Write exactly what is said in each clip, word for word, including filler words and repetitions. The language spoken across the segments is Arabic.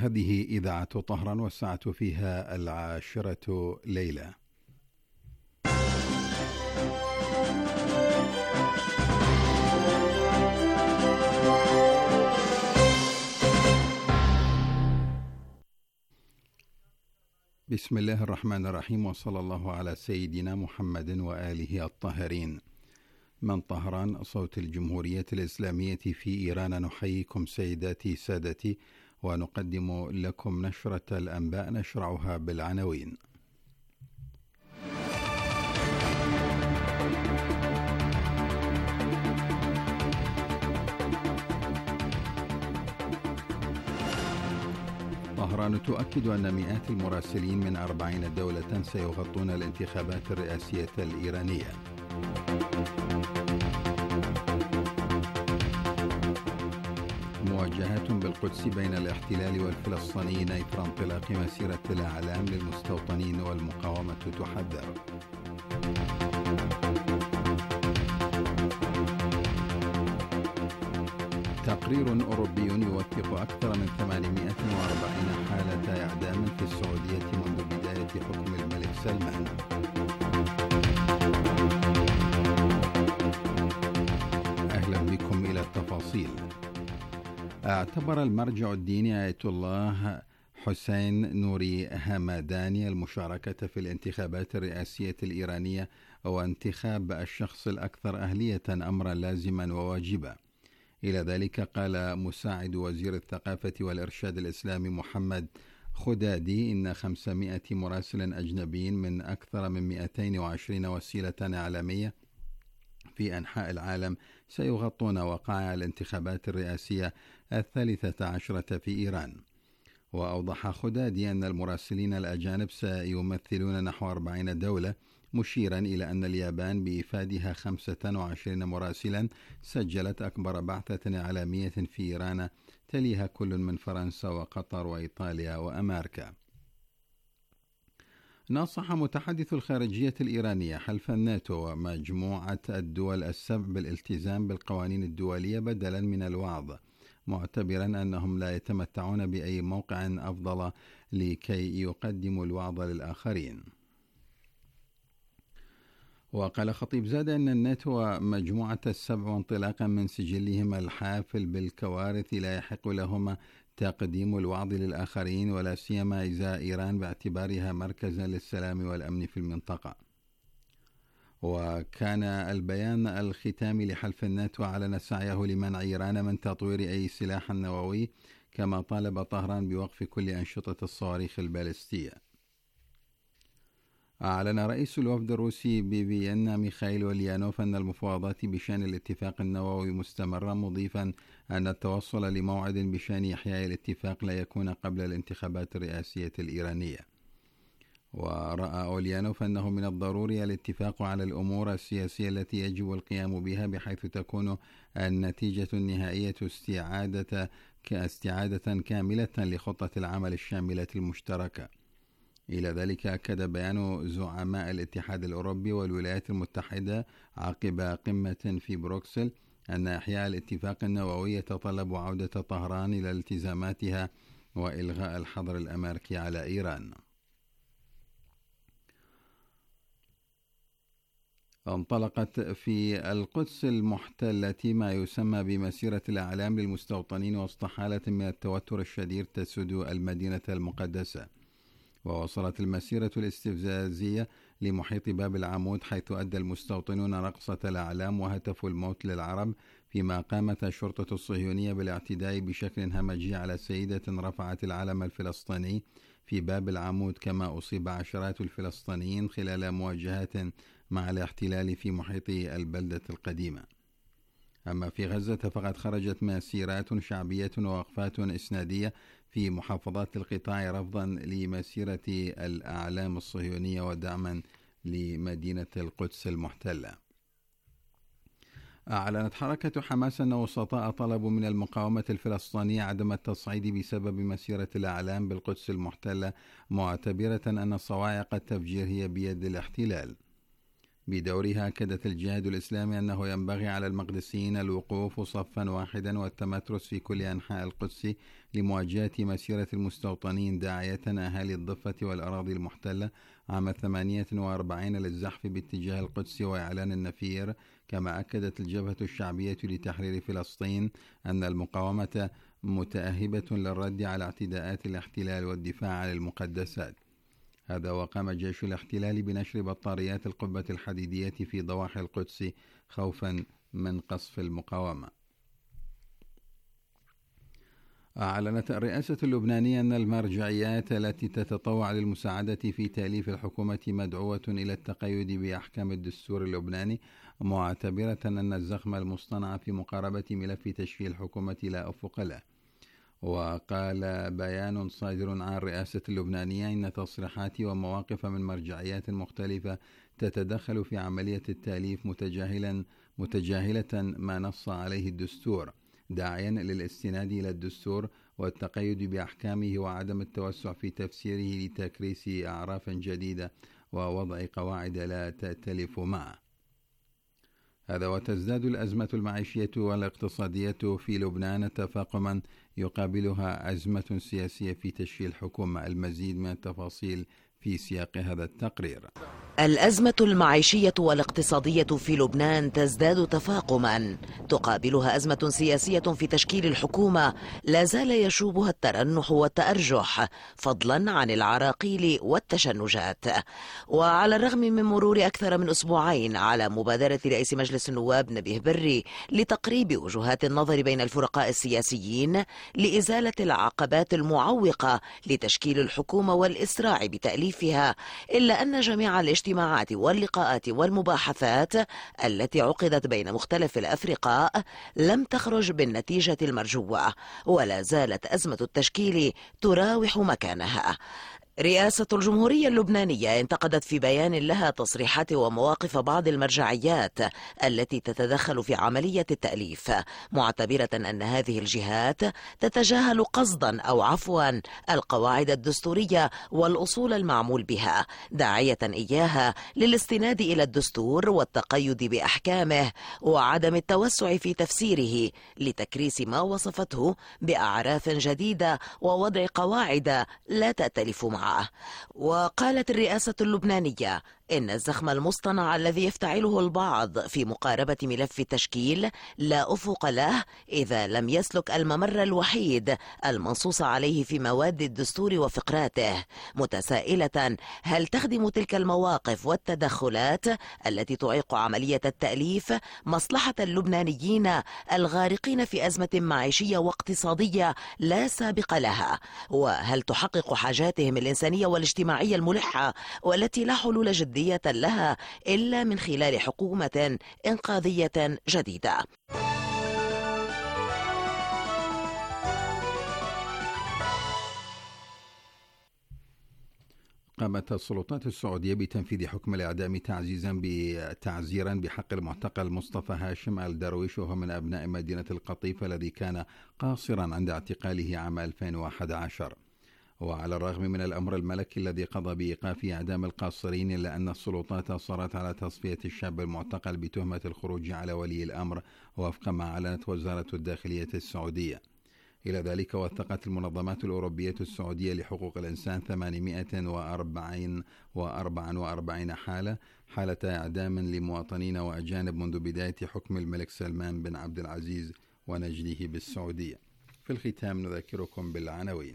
هذه إذاعة طهران والساعة فيها العاشرة ليلة. بسم الله الرحمن الرحيم، وصلى الله على سيدنا محمد وآله الطاهرين. من طهران، صوت الجمهورية الإسلامية في إيران، نحييكم سيداتي سادتي، ونقدم لكم نشرة الأنباء نشرعها بالعناوين. طهران تؤكد أن مئات المراسلين من أربعين دولة سيغطون الانتخابات الرئاسية الإيرانية. مواجهات بالقدس بين الاحتلال والفلسطينيين إثر انطلاق مسيرة الأعلام للمستوطنين والمقاومة تحذر. تقرير أوروبي يوثق أكثر من ثمانمئة وأربعين حالة إعدام في السعودية منذ بداية حكم الملك سلمان. أهلا بكم إلى التفاصيل. اعتبر المرجع الديني آية الله حسين نوري همداني المشاركة في الانتخابات الرئاسية الإيرانية وانتخاب الشخص الأكثر أهلية أمرا لازما وواجبا. إلى ذلك قال مساعد وزير الثقافة والإرشاد الإسلامي محمد خدادي إن خمسمائة مراسل أجنبي من أكثر من مئتين وعشرين وسيلة إعلامية في أنحاء العالم سيغطون وقائع الانتخابات الرئاسية الثالثة عشرة في إيران. وأوضح خدادي أن المراسلين الأجانب سيمثلون نحو أربعين دولة، مشيرا إلى أن اليابان بإفادها خمسة وعشرين مراسلا سجلت أكبر بعثة إعلامية في إيران، تليها كل من فرنسا وقطر وإيطاليا وأمريكا. نصح متحدث الخارجية الإيرانية حلف الناتو ومجموعة الدول السبع بالالتزام بالقوانين الدولية بدلا من الوعظ، معتبرا أنهم لا يتمتعون بأي موقع أفضل لكي يقدموا الوعظ للآخرين. وقال خطيب زاد أن الناتو ومجموعة السبع وانطلاقا من سجلهم الحافل بالكوارث لا يحق لهما تقديم الوعظ للآخرين، ولا سيما إزاء إيران باعتبارها مركزا للسلام والأمن في المنطقة. وكان البيان الختامي لحلف الناتو أعلن سعيه لمنع إيران من تطوير أي سلاح نووي، كما طالب طهران بوقف كل أنشطة الصواريخ البالستية. أعلن رئيس الوفد الروسي بفيينا ميخائيل وليانوف أن المفاوضات بشأن الاتفاق النووي مستمرة، مضيفا أن التوصل لموعد بشأن إحياء الاتفاق لا يكون قبل الانتخابات الرئاسية الإيرانية. ورأى أوليانوف أنه من الضروري الاتفاق على الأمور السياسية التي يجب القيام بها، بحيث تكون النتيجة النهائية استعادة كاستعادة كاملة لخطة العمل الشاملة المشتركة. إلى ذلك أكد بيان زعماء الاتحاد الأوروبي والولايات المتحدة عقب قمة في بروكسل أن إحياء الاتفاق النووي يتطلب عودة طهران إلى التزاماتها وإلغاء الحظر الأمريكي على إيران. انطلقت في القدس المحتلة ما يسمى بمسيرة الأعلام للمستوطنين وسط حالة من التوتر الشديد تسود المدينة المقدسة. ووصلت المسيرة الاستفزازية لمحيط باب العمود، حيث أدى المستوطنون رقصة الأعلام وهتفوا الموت للعرب، فيما قامت الشرطة الصهيونية بالاعتداء بشكل همجي على سيدة رفعت العلم الفلسطيني في باب العمود، كما أصيب عشرات الفلسطينيين خلال مواجهات مع الاحتلال في محيط البلدة القديمة. أما في غزة فقد خرجت مسيرات شعبية ووقفات إسنادية في محافظات القطاع رفضا لمسيرة الأعلام الصهيونية ودعما لمدينة القدس المحتلة. أعلنت حركة حماس أن وسطاء طلبوا من المقاومة الفلسطينية عدم التصعيد بسبب مسيرة الأعلام بالقدس المحتلة، معتبرة أن صواعق التفجير هي بيد الاحتلال. بدورها أكدت الجهاد الإسلامي أنه ينبغي على المقدسيين الوقوف صفا واحدا والتمترس في كل أنحاء القدس لمواجهة مسيرة المستوطنين، داعية أهالي الضفة والأراضي المحتلة عام ثمانية وأربعين للزحف باتجاه القدس وإعلان النفير. كما أكدت الجبهة الشعبية لتحرير فلسطين أن المقاومة متأهبة للرد على اعتداءات الاحتلال والدفاع عن المقدسات. هذا وقام جيش الاحتلال بنشر بطاريات القبة الحديدية في ضواحي القدس خوفا من قصف المقاومة. أعلنت الرئاسة اللبنانية أن المرجعيات التي تتطوع للمساعدة في تأليف الحكومة مدعوة إلى التقيد بأحكام الدستور اللبناني، معتبرة أن الزخم المصطنع في مقاربة ملف تشكيل الحكومة لا أفق له. وقال بيان صادر عن الرئاسة اللبنانية إن تصريحات ومواقف من مرجعيات مختلفة تتدخل في عملية التأليف متجاهلا متجاهلة ما نص عليه الدستور، داعيا للاستناد إلى الدستور والتقيد بأحكامه وعدم التوسع في تفسيره لتكريس أعراف جديدة ووضع قواعد لا تأتلف معه. هذا وتزداد الأزمة المعيشية والاقتصادية في لبنان تفاقما يقابلها أزمة سياسية في تشكيل الحكومة. المزيد من التفاصيل في سياق هذا التقرير. الأزمة المعيشية والاقتصادية في لبنان تزداد تفاقما، تقابلها أزمة سياسية في تشكيل الحكومة لا زال يشوبها الترنح والتأرجح فضلا عن العراقيل والتشنجات. وعلى الرغم من مرور أكثر من أسبوعين على مبادرة رئيس مجلس النواب نبيه بري لتقريب وجهات النظر بين الفرقاء السياسيين لإزالة العقبات المعوقة لتشكيل الحكومة والإسراع بتأليفها، إلا أن جميع الاجتماعات واللقاءات والمباحثات التي عقدت بين مختلف الأفرقاء لم تخرج بالنتيجة المرجوة، ولا زالت أزمة التشكيل تراوح مكانها. رئاسة الجمهورية اللبنانية انتقدت في بيان لها تصريحات ومواقف بعض المرجعيات التي تتدخل في عملية التأليف، معتبرة أن هذه الجهات تتجاهل قصدا أو عفوا القواعد الدستورية والأصول المعمول بها، داعية إياها للاستناد إلى الدستور والتقيد بأحكامه وعدم التوسع في تفسيره لتكريس ما وصفته بأعراف جديدة ووضع قواعد لا تأتلف معه. وقالت الرئاسة اللبنانية إن الزخم المصطنع الذي يفتعله البعض في مقاربة ملف التشكيل لا أفق له إذا لم يسلك الممر الوحيد المنصوص عليه في مواد الدستور وفقراته، متسائلة هل تخدم تلك المواقف والتدخلات التي تعيق عملية التأليف مصلحة اللبنانيين الغارقين في أزمة معيشية واقتصادية لا سابق لها، وهل تحقق حاجاتهم الإنسانية والاجتماعية الملحة والتي لا حلول جدية لها إلا من خلال حكومة إنقاذية جديدة. قامت السلطات السعودية بتنفيذ حكم الإعدام تعزيزا بتعزيرا بحق المعتقل مصطفى هاشم الدرويش، وهو من أبناء مدينة القطيف الذي كان قاصرا عند اعتقاله عام ألفين وأحد عشر. وعلى الرغم من الأمر الملكي الذي قضى بإيقاف إعدام القاصرين، إلا أن السلطات أصرت على تصفية الشاب المعتقل بتهمة الخروج على ولي الأمر وفق ما أعلنت وزارة الداخلية السعودية. إلى ذلك وثقت المنظمات الأوروبية السعودية لحقوق الإنسان ثمانمائة وأربعة وأربعين حالة حالة إعدام لمواطنين وأجانب منذ بداية حكم الملك سلمان بن عبد العزيز ونجله بالسعودية. في الختام نذكركم بالعناوين.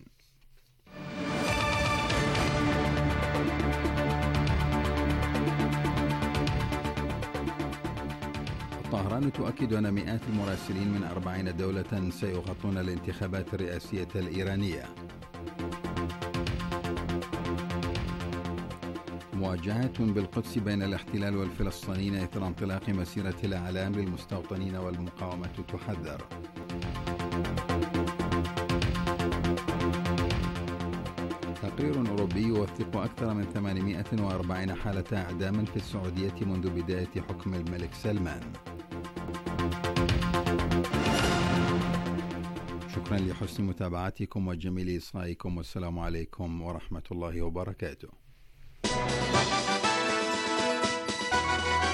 طهران تؤكد أن مئات المراسلين من أربعين دولة سيغطون الانتخابات الرئاسية الإيرانية. مواجهات بالقدس بين الاحتلال والفلسطينيين إثر انطلاق مسيرة الإعلام للمستوطنين والمقاومة تحذر. تقرير أوروبي يوثق أكثر من ثمانمائة وأربعين حالة إعدام في السعودية منذ بداية حكم الملك سلمان. شكرا لحسن متابعتكم وجميل إصغائكم، والسلام عليكم ورحمة الله وبركاته.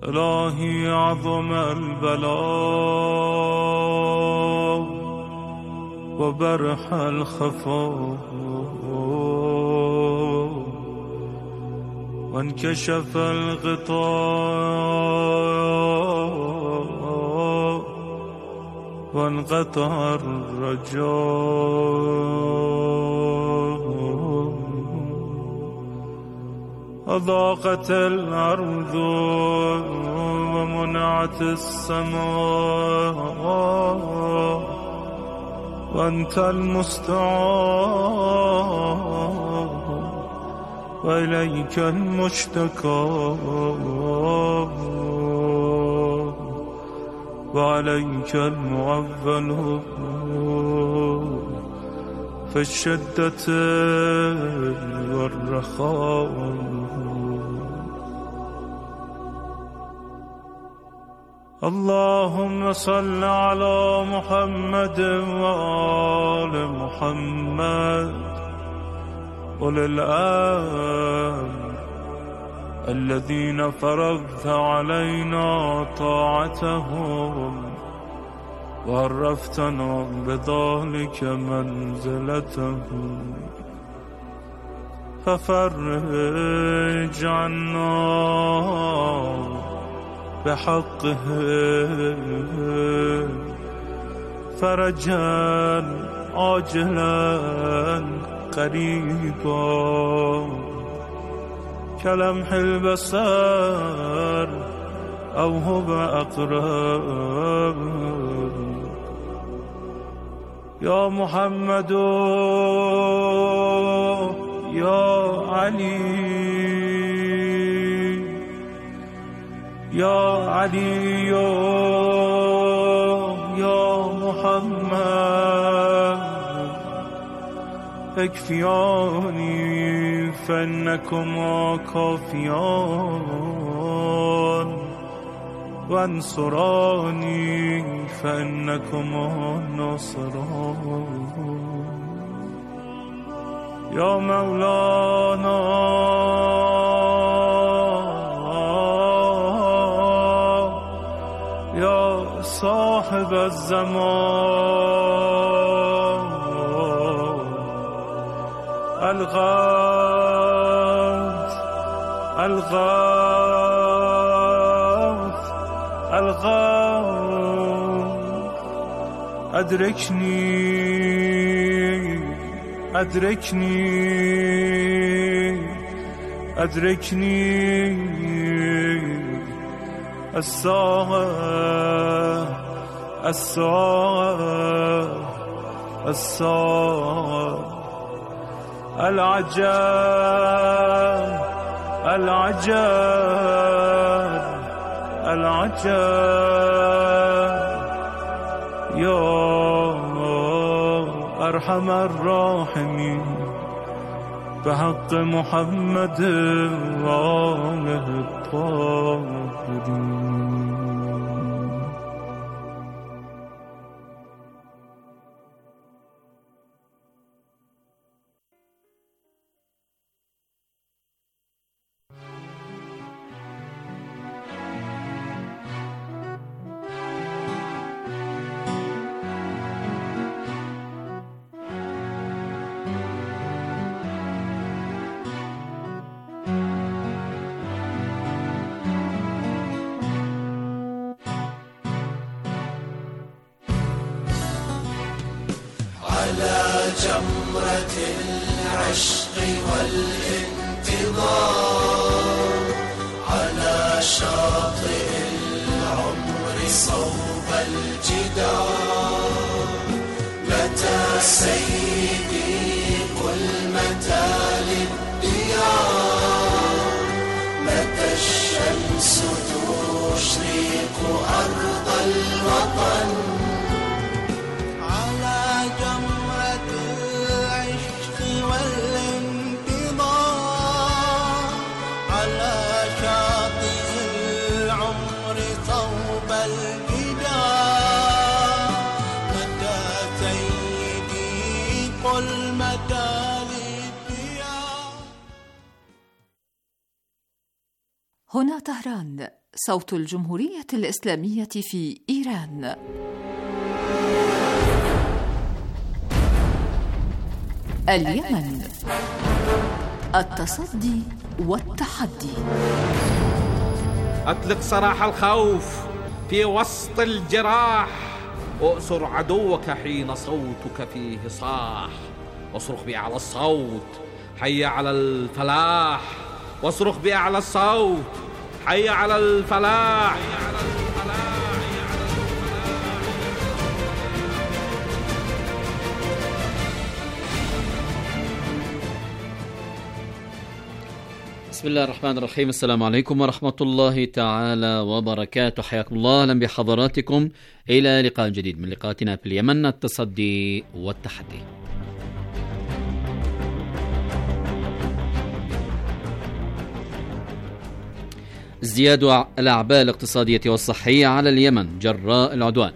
إلهي عظم البلاء وبرح الخفاء وانكشف الغطاء وانقطع الرجاء أضاقت الأرض ومنعت السماء وأنت المستعان وإليك المشتكى وعليك المعول في الشدة والرخاء. اللهم صل على محمد وآل محمد أولي الأمر الذين فرضت علينا طاعتهم وعرفتنا بذلك منزلتهم ففرج عنا بحقه فرجا عاجلا قريبا كلمح البصر أو هو أقرب. يا محمد يا علي يا علي يا محمد اكفياني فإنكما كافيان وانصراني فإنكما ناصران. يا مولانا يا صاحب الزمان الغوث الغوث الغوث أدركني أدركني أدركني الساعة الساعة الساعة العجاب العجاب العجاب. يا أرحم الراحمين بحق محمد وآله الطاهرين. على جمرة العشق والانتظار على شاطئ العمر صوب الجدار متى سيدي قل متى للديار متى الشمس تشرق أرض الوطن هنا طهران. صوت الجمهورية الإسلامية في إيران. اليمن، التصدي والتحدي. أطلق سراح الخوف في وسط الجراح، وأسر عدوك حين صوتك فيه صاح، واصرخ بأعلى الصوت حي على الفلاح، واصرخ بأعلى الصوت حي على الفلاح. بسم الله الرحمن الرحيم. السلام عليكم ورحمة الله تعالى وبركاته. حياكم الله، أهلا بحضراتكم إلى لقاء جديد من لقاءاتنا في اليمن، التصدي والتحدي. ازدياد الأعباء الاقتصادية والصحية على اليمن جراء العدوان.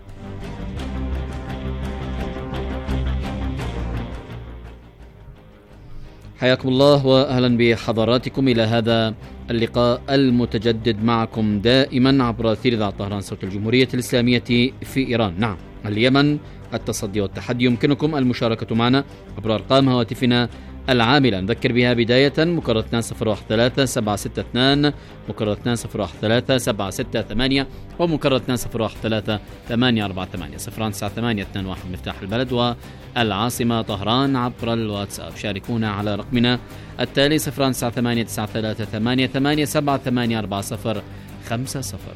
حياكم الله وأهلا بحضراتكم إلى هذا اللقاء المتجدد معكم دائما عبر أثير إذاعة طهران صوت الجمهورية الإسلامية في إيران. نعم، اليمن، التصدي والتحدي. يمكنكم المشاركة معنا عبر أرقام هواتفنا العاملة، نذكر بها بداية مكرر اثنان صفر واحد ثلاثة سبعة ستة اثنان، مكرر اثنان صفر واحد ثلاثة سبعة ستة ثمانية، ومكرر اثنان صفر واحد ثلاثة ثمانية أربعة ثمانية صفر تسعة ثمانية اثنان واحد مفتاح البلد والعاصمة طهران عبر الواتساب. شاركونا على رقمنا التالي صفر تسعة ثمانية تسعة ثلاثة ثمانية ثمانية سبعة ثمانية أربعة صفر خمسة صفر.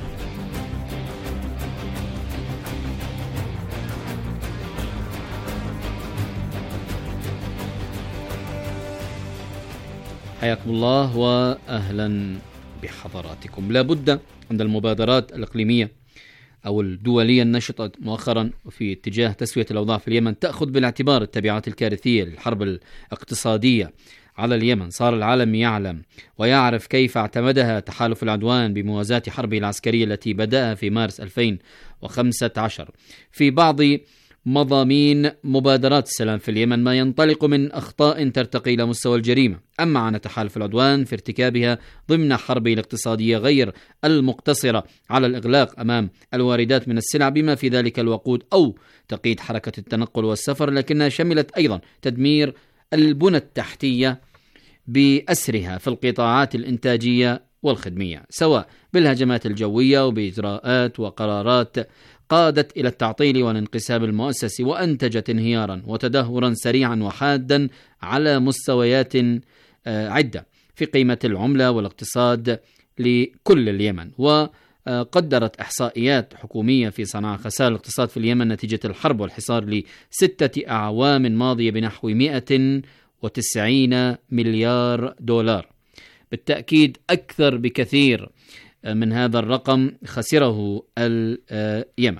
حياكم الله وأهلا بحضراتكم. لا بد عند المبادرات الإقليمية أو الدولية النشطة مؤخرا في اتجاه تسوية الأوضاع في اليمن تأخذ بالاعتبار التبعات الكارثية للحرب الاقتصادية على اليمن. صار العالم يعلم ويعرف كيف اعتمدها تحالف العدوان بموازاة حربه العسكرية التي بدأها في مارس ألفين وخمسة عشر. في بعض مضامين مبادرات السلام في اليمن ما ينطلق من أخطاء ترتقي إلى مستوى الجريمة، أما عن تحالف العدوان في ارتكابها ضمن حربه الاقتصادية غير المقتصرة على الإغلاق أمام الواردات من السلع بما في ذلك الوقود أو تقييد حركة التنقل والسفر، لكنها شملت أيضا تدمير البنى التحتية بأسرها في القطاعات الإنتاجية والخدمية، سواء بالهجمات الجوية وبإجراءات وقرارات قادت إلى التعطيل والانقسام المؤسسي، وأنتجت انهيارا وتدهورا سريعا وحادا على مستويات عدة في قيمة العملة والاقتصاد لكل اليمن. وقدرت إحصائيات حكومية في صنعاء خسائر الاقتصاد في اليمن نتيجة الحرب والحصار لستة أعوام ماضية بنحو مئة وتسعين مليار دولار. بالتأكيد أكثر بكثير من هذا الرقم خسره اليمن.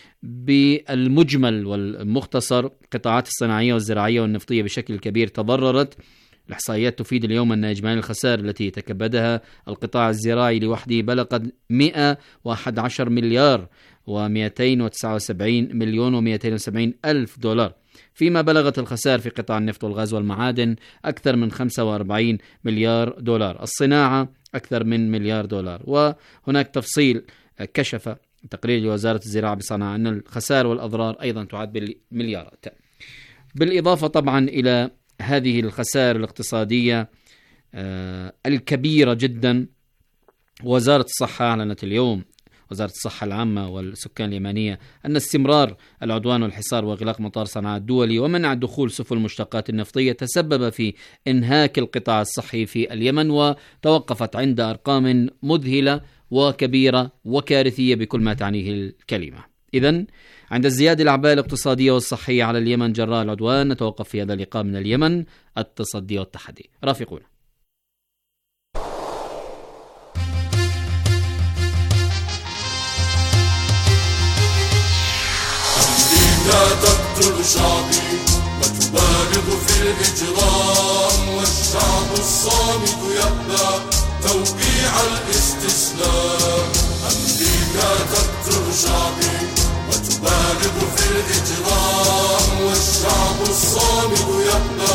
بالمجمل والمختصر قطاعات الصناعية والزراعية والنفطية بشكل كبير تضررت. الإحصائيات تفيد اليوم أن إجمالي الخسائر التي تكبدها القطاع الزراعي لوحده بلغت مئة وأحد عشر مليار ومئتين وتسعة وسبعين مليون ومئتين وسبعين ألف دولار، فيما بلغت الخسائر في قطاع النفط والغاز والمعادن أكثر من خمسة وأربعين مليار دولار، الصناعة أكثر من مليار دولار. وهناك تفصيل كشف تقرير لوزارة الزراعة بصنعاء أن الخسائر والأضرار أيضا تعد بالمليارات. بالإضافة طبعا إلى هذه الخسائر الاقتصادية الكبيرة جدا، وزارة الصحة أعلنت اليوم، وزارة الصحة العامة والسكان اليمنية، أن استمرار العدوان والحصار وإغلاق مطار صنعاء الدولي ومنع دخول سفن المشتقات النفطية تسبب في إنهاك القطاع الصحي في اليمن، وتوقفت عند أرقام مذهلة وكبيرة وكارثية بكل ما تعنيه الكلمة. إذن عند ازدياد الأعباء الاقتصادية والصحية على اليمن جراء العدوان نتوقف في هذا اللقاء من اليمن، التصدي والتحدي. رافقونا. لا تقتل شعبي وتبالغ في الإجرام، والشعب الصامت يأبى توقيع الاستسلام. أمريكا تقتل شعبي وتبالغ في الإجرام، والشعب الصامت يأبى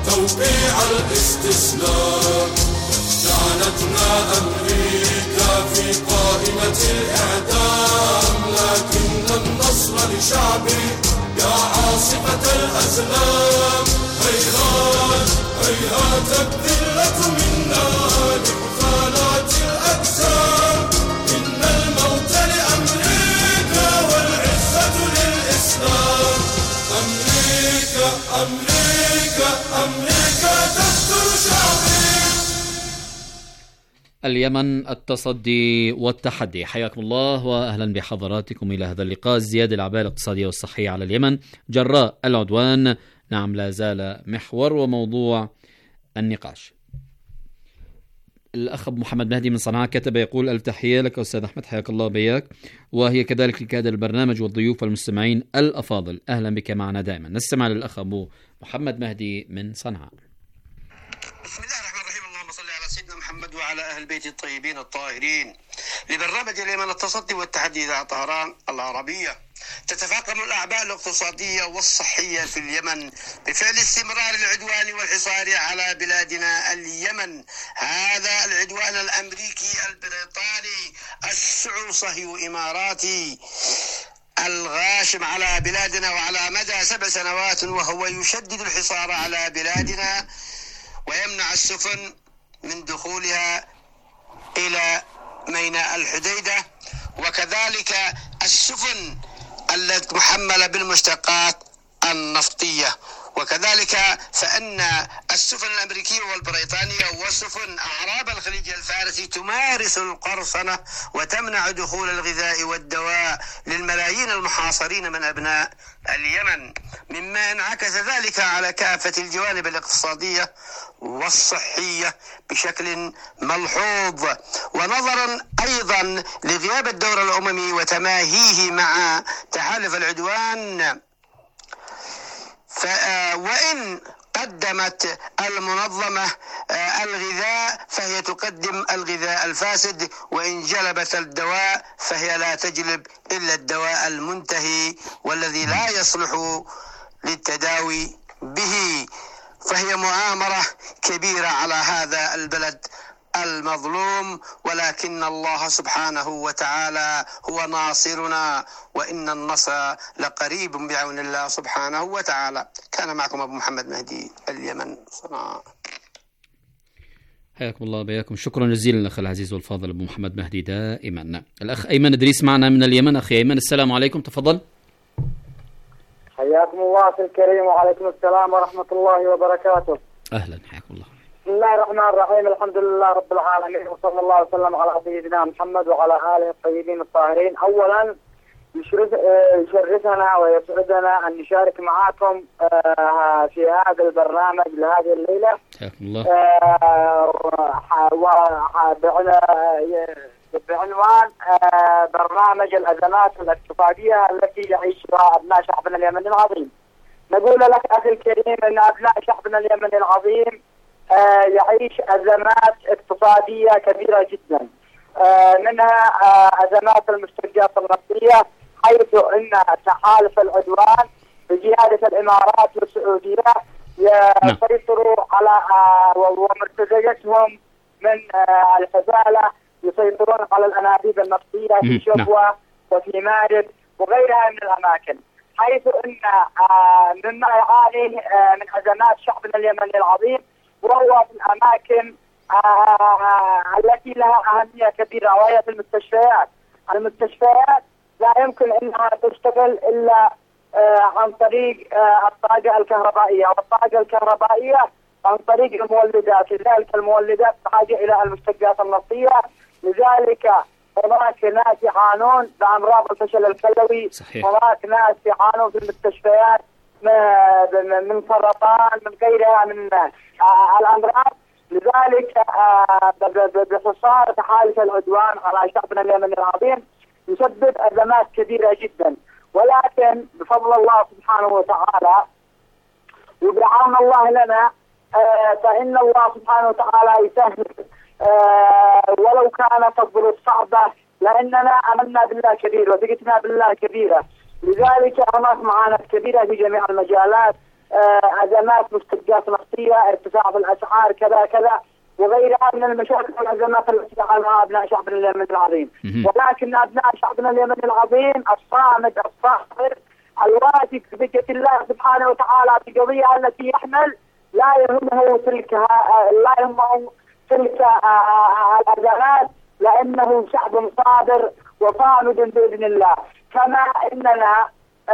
توقيع الاستسلام. جعلتنا أمريكا في قائمة الإعدام، لكن النصر لشعبي يا عاصفة الأزلام. هيهات هيهات الذلة منا لحفالات الأجسام، إن الموت لأمريكا والعزة للإسلام. أمريكا أمريكا أمريكا تقتل شعبي. اليمن، التصدي والتحدي. حياكم الله وأهلا بحضراتكم إلى هذا اللقاء. زيادة الأعباء الاقتصادية والصحية على اليمن جراء العدوان، نعم لا زال محور وموضوع النقاش. الأخ محمد مهدي من صنعاء كتب يقول: التحية لك أستاذ أحمد، حياك الله بياك، وهي كذلك لكادر البرنامج والضيوف والمستمعين الأفاضل، أهلا بك معنا دائما. نستمع للأخ أبو محمد مهدي من صنعاء. بسم الله الرحمن الرحيم، اللهم صل على سيدنا محمد وعلى أهل بيت الطيبين الطاهرين. لبرنامج اليمن التصدي والتحدي إذاعة طهران العربية. تتفاقم الأعباء الاقتصادية والصحية في اليمن بفعل استمرار العدوان والحصار على بلادنا اليمن. هذا العدوان الأمريكي البريطاني السعودي إماراتي الغاشم على بلادنا وعلى مدى سبع سنوات، وهو يشدد الحصار على بلادنا ويمنع السفن من دخولها إلى ميناء الحديدة، وكذلك السفن التي محملة بالمشتقات النفطية. وكذلك فإن السفن الأمريكية والبريطانية وسفن أعراب الخليج الفارسي تمارس القرصنة وتمنع دخول الغذاء والدواء للملايين المحاصرين من أبناء اليمن، مما انعكس ذلك على كافة الجوانب الاقتصادية والصحية بشكل ملحوظ. ونظرا أيضا لغياب الدور الأممي وتماهيه مع تحالف العدوان، وإن قدمت المنظمة الغذاء فهي تقدم الغذاء الفاسد، وإن جلبت الدواء فهي لا تجلب إلا الدواء المنتهي والذي لا يصلح للتداوي به. فهي مؤامرة كبيرة على هذا البلد المظلوم، ولكن الله سبحانه وتعالى هو ناصرنا، وإن النصر لقريب بعون الله سبحانه وتعالى. كان معكم أبو محمد مهدي، اليمن، صنعاء. حياكم الله بياكم، شكرا جزيلا الأخ العزيز والفاضل أبو محمد مهدي دائما. الأخ أيمن إدريس معنا من اليمن. أخي أيمن السلام عليكم، تفضل. حياكم الله أخي الكريم، وعليكم السلام ورحمة الله وبركاته. أهلا، حياكم الله. بسم الله الرحمن الرحيم، الحمد لله رب العالمين، وصلى الله وسلم على سيدنا محمد وعلى آله الطيبين الطاهرين. أولا يشرفنا ويسعدنا أن نشارك معكم في هذا البرنامج لهذه الليلة. حياكم الله. بعنوان برنامج الأزمات الاقتصادية التي يعيشها أبناء شعبنا اليمني العظيم. نقول لك أخي الكريم أن أبناء شعبنا اليمني العظيم يعيش أزمات اقتصادية كبيرة جدا، منها أزمات المستجدات النفطية، حيث أن تحالف العدوان بقيادة الإمارات والسعودية يسيطروا على ومرتزقتهم من الحزالة، يسيطرون على الأنابيب النفطية في شبوة وفي مارب وغيرها من الأماكن، حيث أن مما يعاني من أزمات شعبنا اليمني العظيم وهو في الأماكن التي لها أهمية كبيرة، وهي في المستشفيات. المستشفيات لا يمكن أنها تشتغل إلا عن طريق الطاقة الكهربائية، والطاقة الكهربائية عن طريق المولدات، لذلك المولدات بحاجة إلى المشتقات النفطية. لذلك هناك ناس يعانون بأمراض الفشل الكلوي، هناك ناس يعانون في المستشفيات من سرطان من غيرها من الأمراض. لذلك بحصار تحالف العدوان على شعبنا اليمني العظيم يسبب أزمات كبيرة جدا، ولكن بفضل الله سبحانه وتعالى وبعون الله لنا فإن الله سبحانه وتعالى يسهل، ولو كانت الظروف صعبة لأننا آمنا بالله كبير وثقتنا بالله كبيرة. لذلك هناك معاناة كبيرة في جميع المجالات، أزمات مستجدات نفطية، ارتفاع بالأسعار، كذا كذا. وغيرها من المشاكل والأزمات التي يعانيها أبناء شعبنا اليمني العظيم. ولكن أبناء شعبنا اليمني العظيم الصامد الصابر الواثق بجد الله سبحانه وتعالى في قضية التي يحمل لا يهمه تلك لا يهمه تلك الأزمات، لأنه شعب صابر وصامد بإذن الله. كما إننا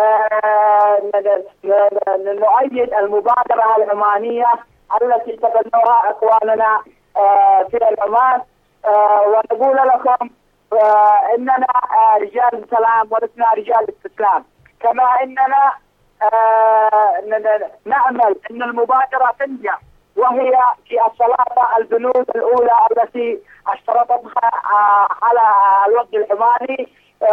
نؤيد المبادرة العمانية التي تبنوها إخواننا في العمان، ونقول لكم إننا رجال سلام ولسنا رجال استسلام. كما إننا نأمل أن المبادرة تنجح، وهي في الثلاثة البنود الأولى التي اشترطتها على الوفد العماني،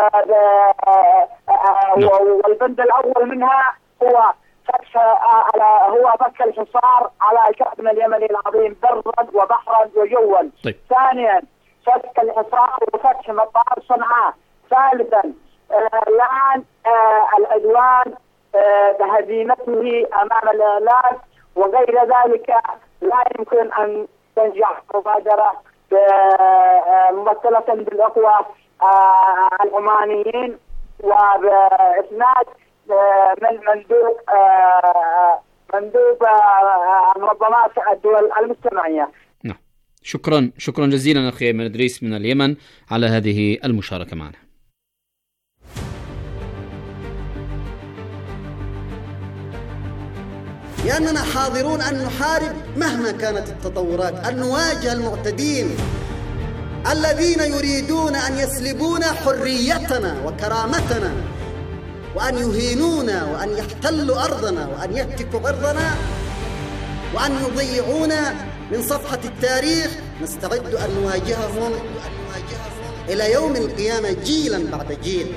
والبند الأول منها هو فك هو فك الحصار على شعبنا اليمني العظيم برا وبحرا وجوا. طيب. ثانيا فك الحصار وفتح مطار صنعاء. ثالثا الآن العدوان بهزيمته أمام الآلاف وغير ذلك. لا يمكن أن تنجح مبادرة ممثلة بالأخوة العمانيين وبإسناد من مندوب مندوب منظمات الدول المجتمعية. نعم، شكرا شكرا جزيلا أخي أيمن إدريس من اليمن على هذه المشاركة معنا. لأننا حاضرون أن نحارب مهما كانت التطورات، أن نواجه المعتدين الذين يريدون أن يسلبون حريتنا وكرامتنا، وأن يهينونا، وأن يحتلوا أرضنا، وأن يهتكوا أرضنا، وأن يضيعونا من صفحة التاريخ. نستعد أن نواجههم إلى يوم القيامة جيلا بعد جيل.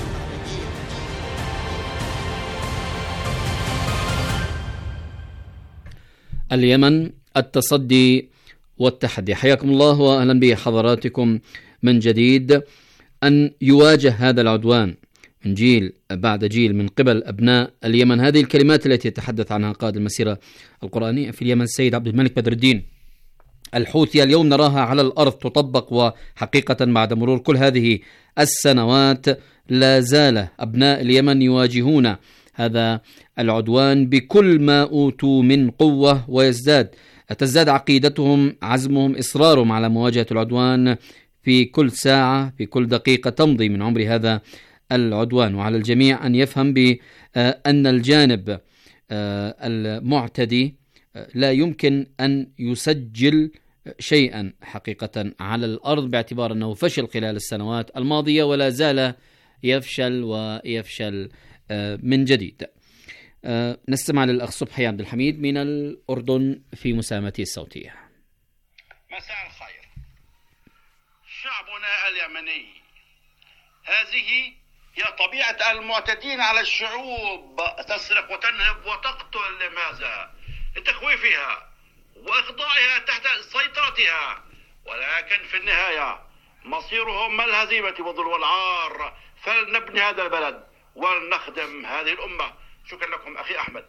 اليمن، التصدي والتحدي. حياكم الله وأهلا بحضراتكم من جديد. أن يواجه هذا العدوان من جيل بعد جيل من قبل أبناء اليمن، هذه الكلمات التي يتحدث عنها قائد المسيرة القرآنية في اليمن السيد عبد الملك بدر الدين الحوثي، اليوم نراها على الأرض تطبق. وحقيقة بعد مرور كل هذه السنوات لا زال أبناء اليمن يواجهون هذا العدوان بكل ما أوتوا من قوة، ويزداد تزداد عقيدتهم، عزمهم، إصرارهم على مواجهة العدوان في كل ساعة، في كل دقيقة تمضي من عمر هذا العدوان. وعلى الجميع أن يفهم بأن الجانب المعتدي لا يمكن أن يسجل شيئا حقيقة على الأرض، باعتبار أنه فشل خلال السنوات الماضية ولا زال يفشل ويفشل من جديد. نستمع للأخ صبحي عبد الحميد من الأردن في مساهمته الصوتية. مساء الخير. شعبنا اليمني، هذه هي طبيعة المعتدين على الشعوب، تسرق وتنهب وتقتل. لماذا؟ لتخويفها وإخضاعها تحت سيطرتها، ولكن في النهاية مصيرهم الهزيمة والذل والعار. فلنبني هذا البلد ولنخدم هذه الأمة. شكرا لكم أخي أحمد.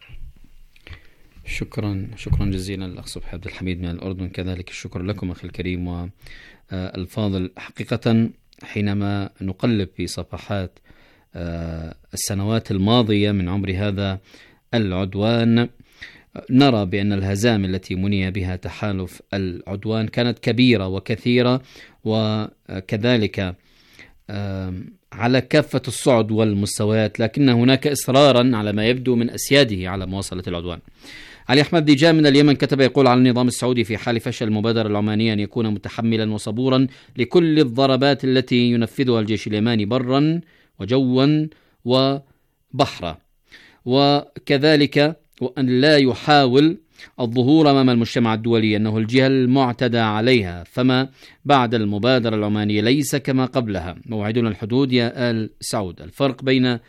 شكرا شكرا جزيلا الأخ صبحي عبد الحميد من الأردن. كذلك الشكر لكم أخي الكريم والفاضل. حقيقة حينما نقلب في صفحات السنوات الماضية من عمر هذا العدوان نرى بأن الهزائم التي مني بها تحالف العدوان كانت كبيرة وكثيرة، وكذلك على كافة الصعد والمستويات، لكن هناك إصرارا على ما يبدو من أسياده على مواصلة العدوان. علي أحمد ديجان من اليمن كتب يقول: على النظام السعودي في حال فشل المبادرة العمانية أن يكون متحملا وصبورا لكل الضربات التي ينفذها الجيش اليماني برا وجوا وبحرا، وكذلك وأن لا يحاول الظهور أمام المجتمع الدولي أنه الجهة المعتدى عليها، فما بعد المبادرة العمانية ليس كما قبلها. موعدنا الحدود يا آل سعود. الفرق بين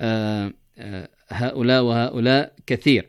هؤلاء وهؤلاء كثير.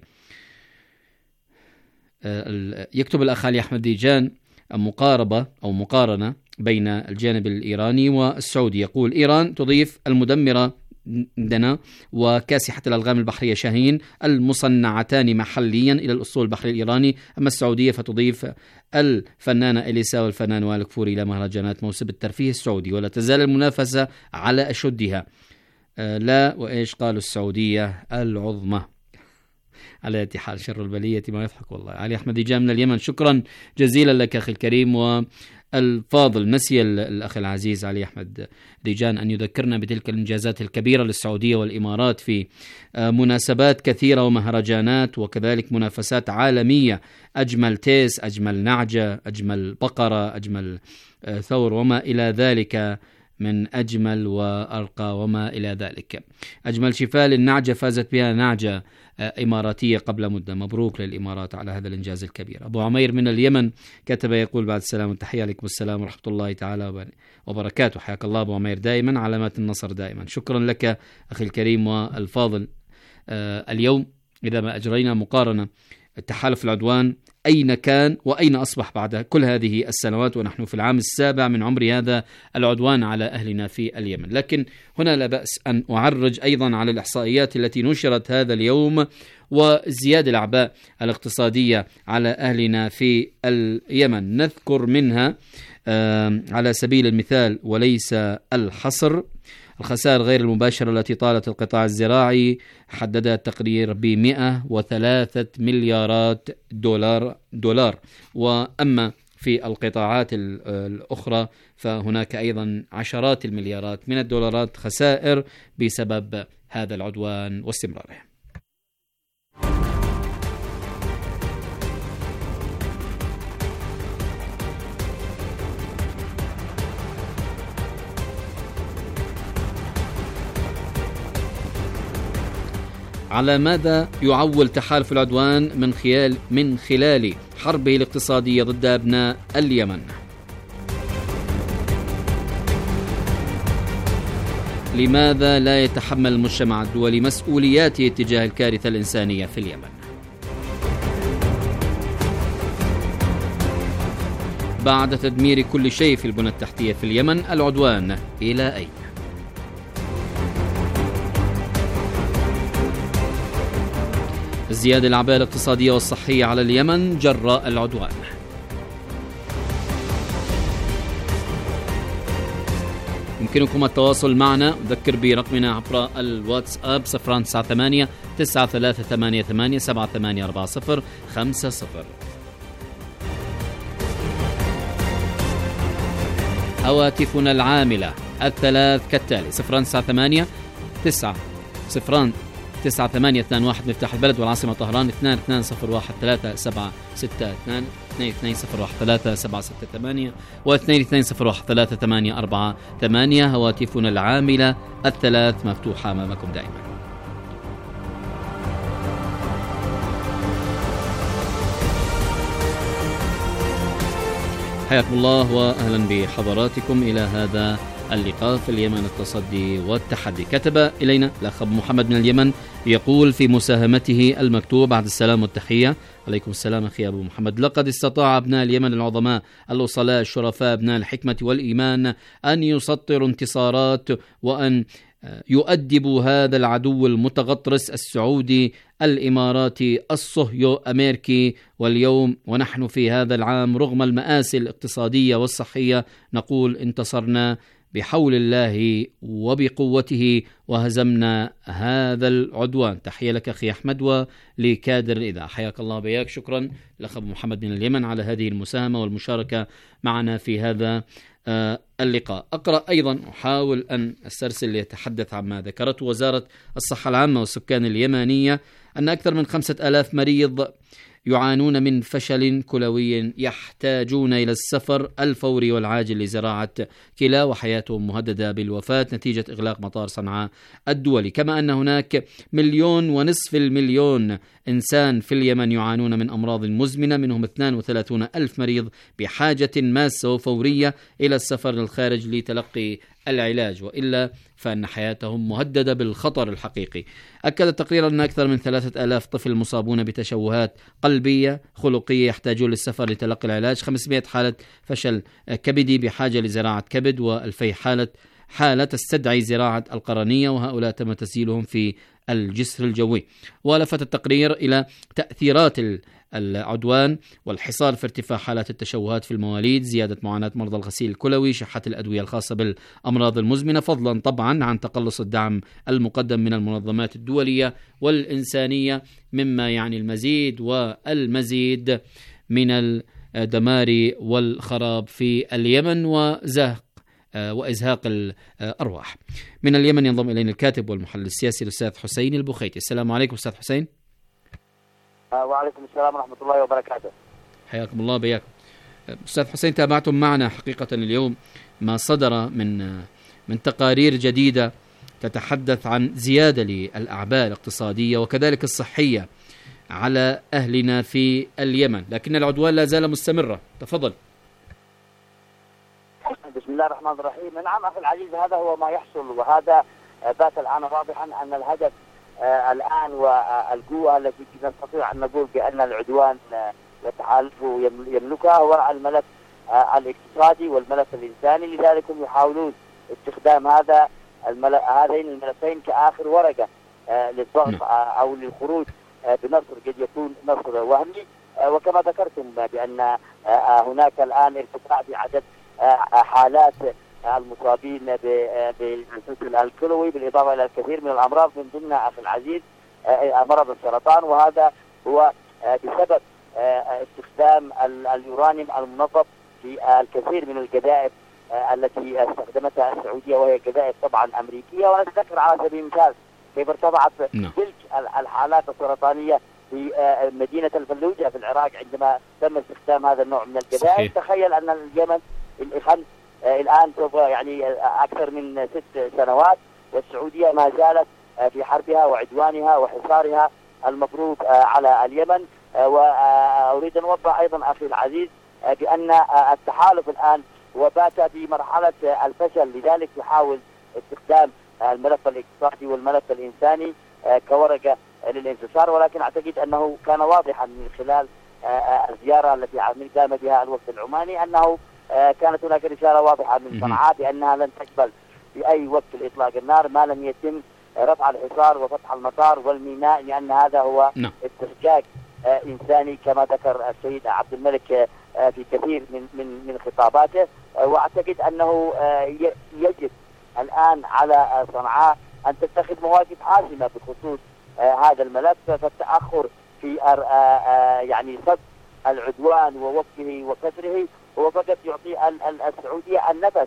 يكتب الأخ علي أحمد ديجان مقاربة أو مقارنة بين الجانب الإيراني والسعودي. يقول: إيران تضيف المدمرة دنا وكاسحة الألغام البحرية شاهين المصنعتان محليا إلى الأسطول البحري الإيراني. أما السعودية فتضيف الفنانة إليسا والفنان وائل كفوري إلى مهرجانات موسم الترفيه السعودي، ولا تزال المنافسة على أشدها. آه لا وإيش قالوا السعودية العظمى على اية حال شر البلية ما يضحك والله. علي أحمد إجا من اليمن، شكرا جزيلا لك أخي الكريم والفاضل. نسي الأخ العزيز علي أحمد ريجان أن يذكرنا بتلك الإنجازات الكبيرة للسعودية والإمارات في مناسبات كثيرة ومهرجانات وكذلك منافسات عالمية، أجمل تيس، أجمل نعجة، أجمل بقرة، أجمل ثور وما إلى ذلك من أجمل وأرقى وما إلى ذلك. أجمل شفاء للنعجة فازت بها نعجة إماراتية قبل مدة. مبروك للإمارات على هذا الإنجاز الكبير. أبو عمير من اليمن كتب يقول بعد السلام والتحية عليكم السلام ورحمة الله تعالى وبركاته. حياك الله أبو عمير، دائما علامات النصر دائما. شكرا لك أخي الكريم والفاضل. آه اليوم إذا ما أجرينا مقارنة تحالف العدوان أين كان وأين أصبح بعد كل هذه السنوات ونحن في العام السابع من عمر هذا العدوان على أهلنا في اليمن. لكن هنا لا بأس أن أعرج أيضا على الإحصائيات التي نشرت هذا اليوم وزيادة الأعباء الاقتصادية على أهلنا في اليمن. نذكر منها على سبيل المثال وليس الحصر الخسائر غير المباشرة التي طالت القطاع الزراعي، حددها التقرير ب مئة وثلاثة مليارات دولار دولار وأما في القطاعات الأخرى فهناك أيضا عشرات المليارات من الدولارات خسائر بسبب هذا العدوان واستمراره. على ماذا يعول تحالف العدوان من خلال من خلال حربه الاقتصادية ضد أبناء اليمن؟ لماذا لا يتحمل المجتمع الدولي مسؤولياته تجاه الكارثة الإنسانية في اليمن؟ بعد تدمير كل شيء في البنى التحتية في اليمن، العدوان إلى أين؟ زيادة الأعباء الاقتصادية والصحية على اليمن جراء العدوان. يمكنكم التواصل معنا، ذكر برقمنا عبر الواتساب صفر تسعة ثمانية تسعة ثلاثة ثمانية ثمانية سبعة ثمانية أربعة صفر خمسة صفر. هواتفنا العاملة الثلاث كالتالي: صفر تسعة ثمانية تسعة صفران تسعة ثمانية اثنان واحد مفتاح البلد والعاصمة طهران، اثنان اثنان صفر واحد ثلاثة سبعة ستة اثنان، اثنين اثنين صفر واحد ثلاثة سبعة ستة ثمانية، واثنين اثنين صفر واحد ثلاثة ثمانية أربعة ثمانية. هواتفنا العاملة الثلاث مفتوحة أمامكم دائما. حياكم الله وأهلا بحضراتكم إلى هذا اللقاء في اليمن، التصدي والتحدي. كتب إلينا الأخ أبو محمد من اليمن يقول في مساهمته المكتوب: بعد السلام والتحية. عليكم السلام أخي أبو محمد. لقد استطاع أبناء اليمن العظماء الوصلاء الشرفاء أبناء الحكمة والإيمان أن يسطروا انتصارات وأن يؤدبوا هذا العدو المتغطرس السعودي الإماراتي الصهيو أمريكي. واليوم ونحن في هذا العام رغم المآسي الاقتصادية والصحية نقول انتصرنا بحول الله وبقوته وهزمنا هذا العدوان. تحية لك أخي أحمد ولكادر الإذاعة. حياك الله بياك. شكرا لأخ أبو محمد من اليمن على هذه المساهمة والمشاركة معنا في هذا اللقاء. أقرأ أيضا أحاول أن أسترسل ليتحدث عما ذكرته وزارة الصحة العامة والسكان اليمنية أن أكثر من خمسة آلاف مريض يعانون من فشل كلوي يحتاجون إلى السفر الفوري والعاجل لزراعة كلى وحياتهم مهددة بالوفاة نتيجة إغلاق مطار صنعاء الدولي. كما أن هناك مليون ونصف المليون إنسان في اليمن يعانون من أمراض مزمنة، منهم اثنين وثلاثين ألف مريض بحاجة ماسة وفورية إلى السفر للخارج لتلقي العلاج، وإلا فإن حياتهم مهددة بالخطر الحقيقي. أكد التقرير أن أكثر من ثلاثة آلاف طفل مصابون بتشوهات قلبية خلقية يحتاجون للسفر لتلقي العلاج، خمسمائة حالة فشل كبدي بحاجة لزراعة كبد، وألفي حالة حالة تستدعي زراعة القرنية، وهؤلاء تم تسجيلهم في الجسر الجوي. ولفت التقرير إلى تأثيرات العدوان والحصار في ارتفاع حالات التشوهات في المواليد، زيادة معاناة مرضى الغسيل الكلوي، شحة الأدوية الخاصة بالأمراض المزمنة، فضلا طبعا عن تقلص الدعم المقدم من المنظمات الدولية والإنسانية، مما يعني المزيد والمزيد من الدمار والخراب في اليمن وزهق وإزهاق الأرواح. من اليمن ينضم إلينا الكاتب والمحلل السياسي الأستاذ حسين البخيتي. السلام عليكم أستاذ حسين. وعليكم السلام ورحمة الله وبركاته. حياكم الله بياكم. أستاذ حسين، تابعتم معنا حقيقة اليوم ما صدر من من تقارير جديدة تتحدث عن زيادة للأعباء الاقتصادية وكذلك الصحية على أهلنا في اليمن، لكن العدوان لا زال مستمرة. تفضل. بسم الله الرحمن الرحيم. نعم أخي العزيز، هذا هو ما يحصل، وهذا بات الآن واضحا أن الهدف آه الآن والقوة التي نستطيع أن نقول بأن العدوان آه يتحالف يملكها هو الملف آه الاقتصادي والملف الإنساني. لذلك هم يحاولون استخدام هذا الملف هذين الملفين كآخر ورقة آه للضغط آه أو للخروج آه بنصر قد يكون نصر وهمي. آه وكما ذكرتم بأن آه هناك الآن ارتفاع في عدد آه حالات المصابين بالغسيل الكلوي، بالإضافة إلى الكثير من الأمراض من ضمنها أخي العزيز مرض السرطان، وهذا هو بسبب استخدام اليورانيوم المنظف في الكثير من الجذائف التي استخدمتها السعودية، وهي جذائف طبعا أمريكية. ونتذكر على سبيل المثال كيف ارتفعت تلك الحالات السرطانية في مدينة الفلوجة في العراق عندما تم استخدام هذا النوع من الجذائف. تخيل أن اليمن الخمس الآن سوف يعني أكثر من ست سنوات والسعودية ما زالت في حربها وعدوانها وحصارها المفروض على اليمن. وأريد أن أوضح أيضا أخي العزيز بأن التحالف الآن وبات في مرحلة الفشل، لذلك يحاول استخدام الملف الاقتصادي والملف الإنساني كورقة للانتصار. ولكن أعتقد أنه كان واضحا من خلال الزيارة التي قام بها الوفد العماني أنه كانت هناك رسالة واضحة من صنعاء بأنها لن تقبل في أي وقت لإطلاق النار ما لم يتم رفع الحصار وفتح المطار والميناء، لأن هذا هو استخجاج إنساني كما ذكر السيد عبد الملك في كثير من من من خطاباته. وأعتقد أنه يجب الآن على صنعاء أن تتخذ مواقف حاسمة بخصوص هذا الملف، فالتأخر في يعني صد العدوان ووقفه وكسره هو فقط يعطي السعودية النفس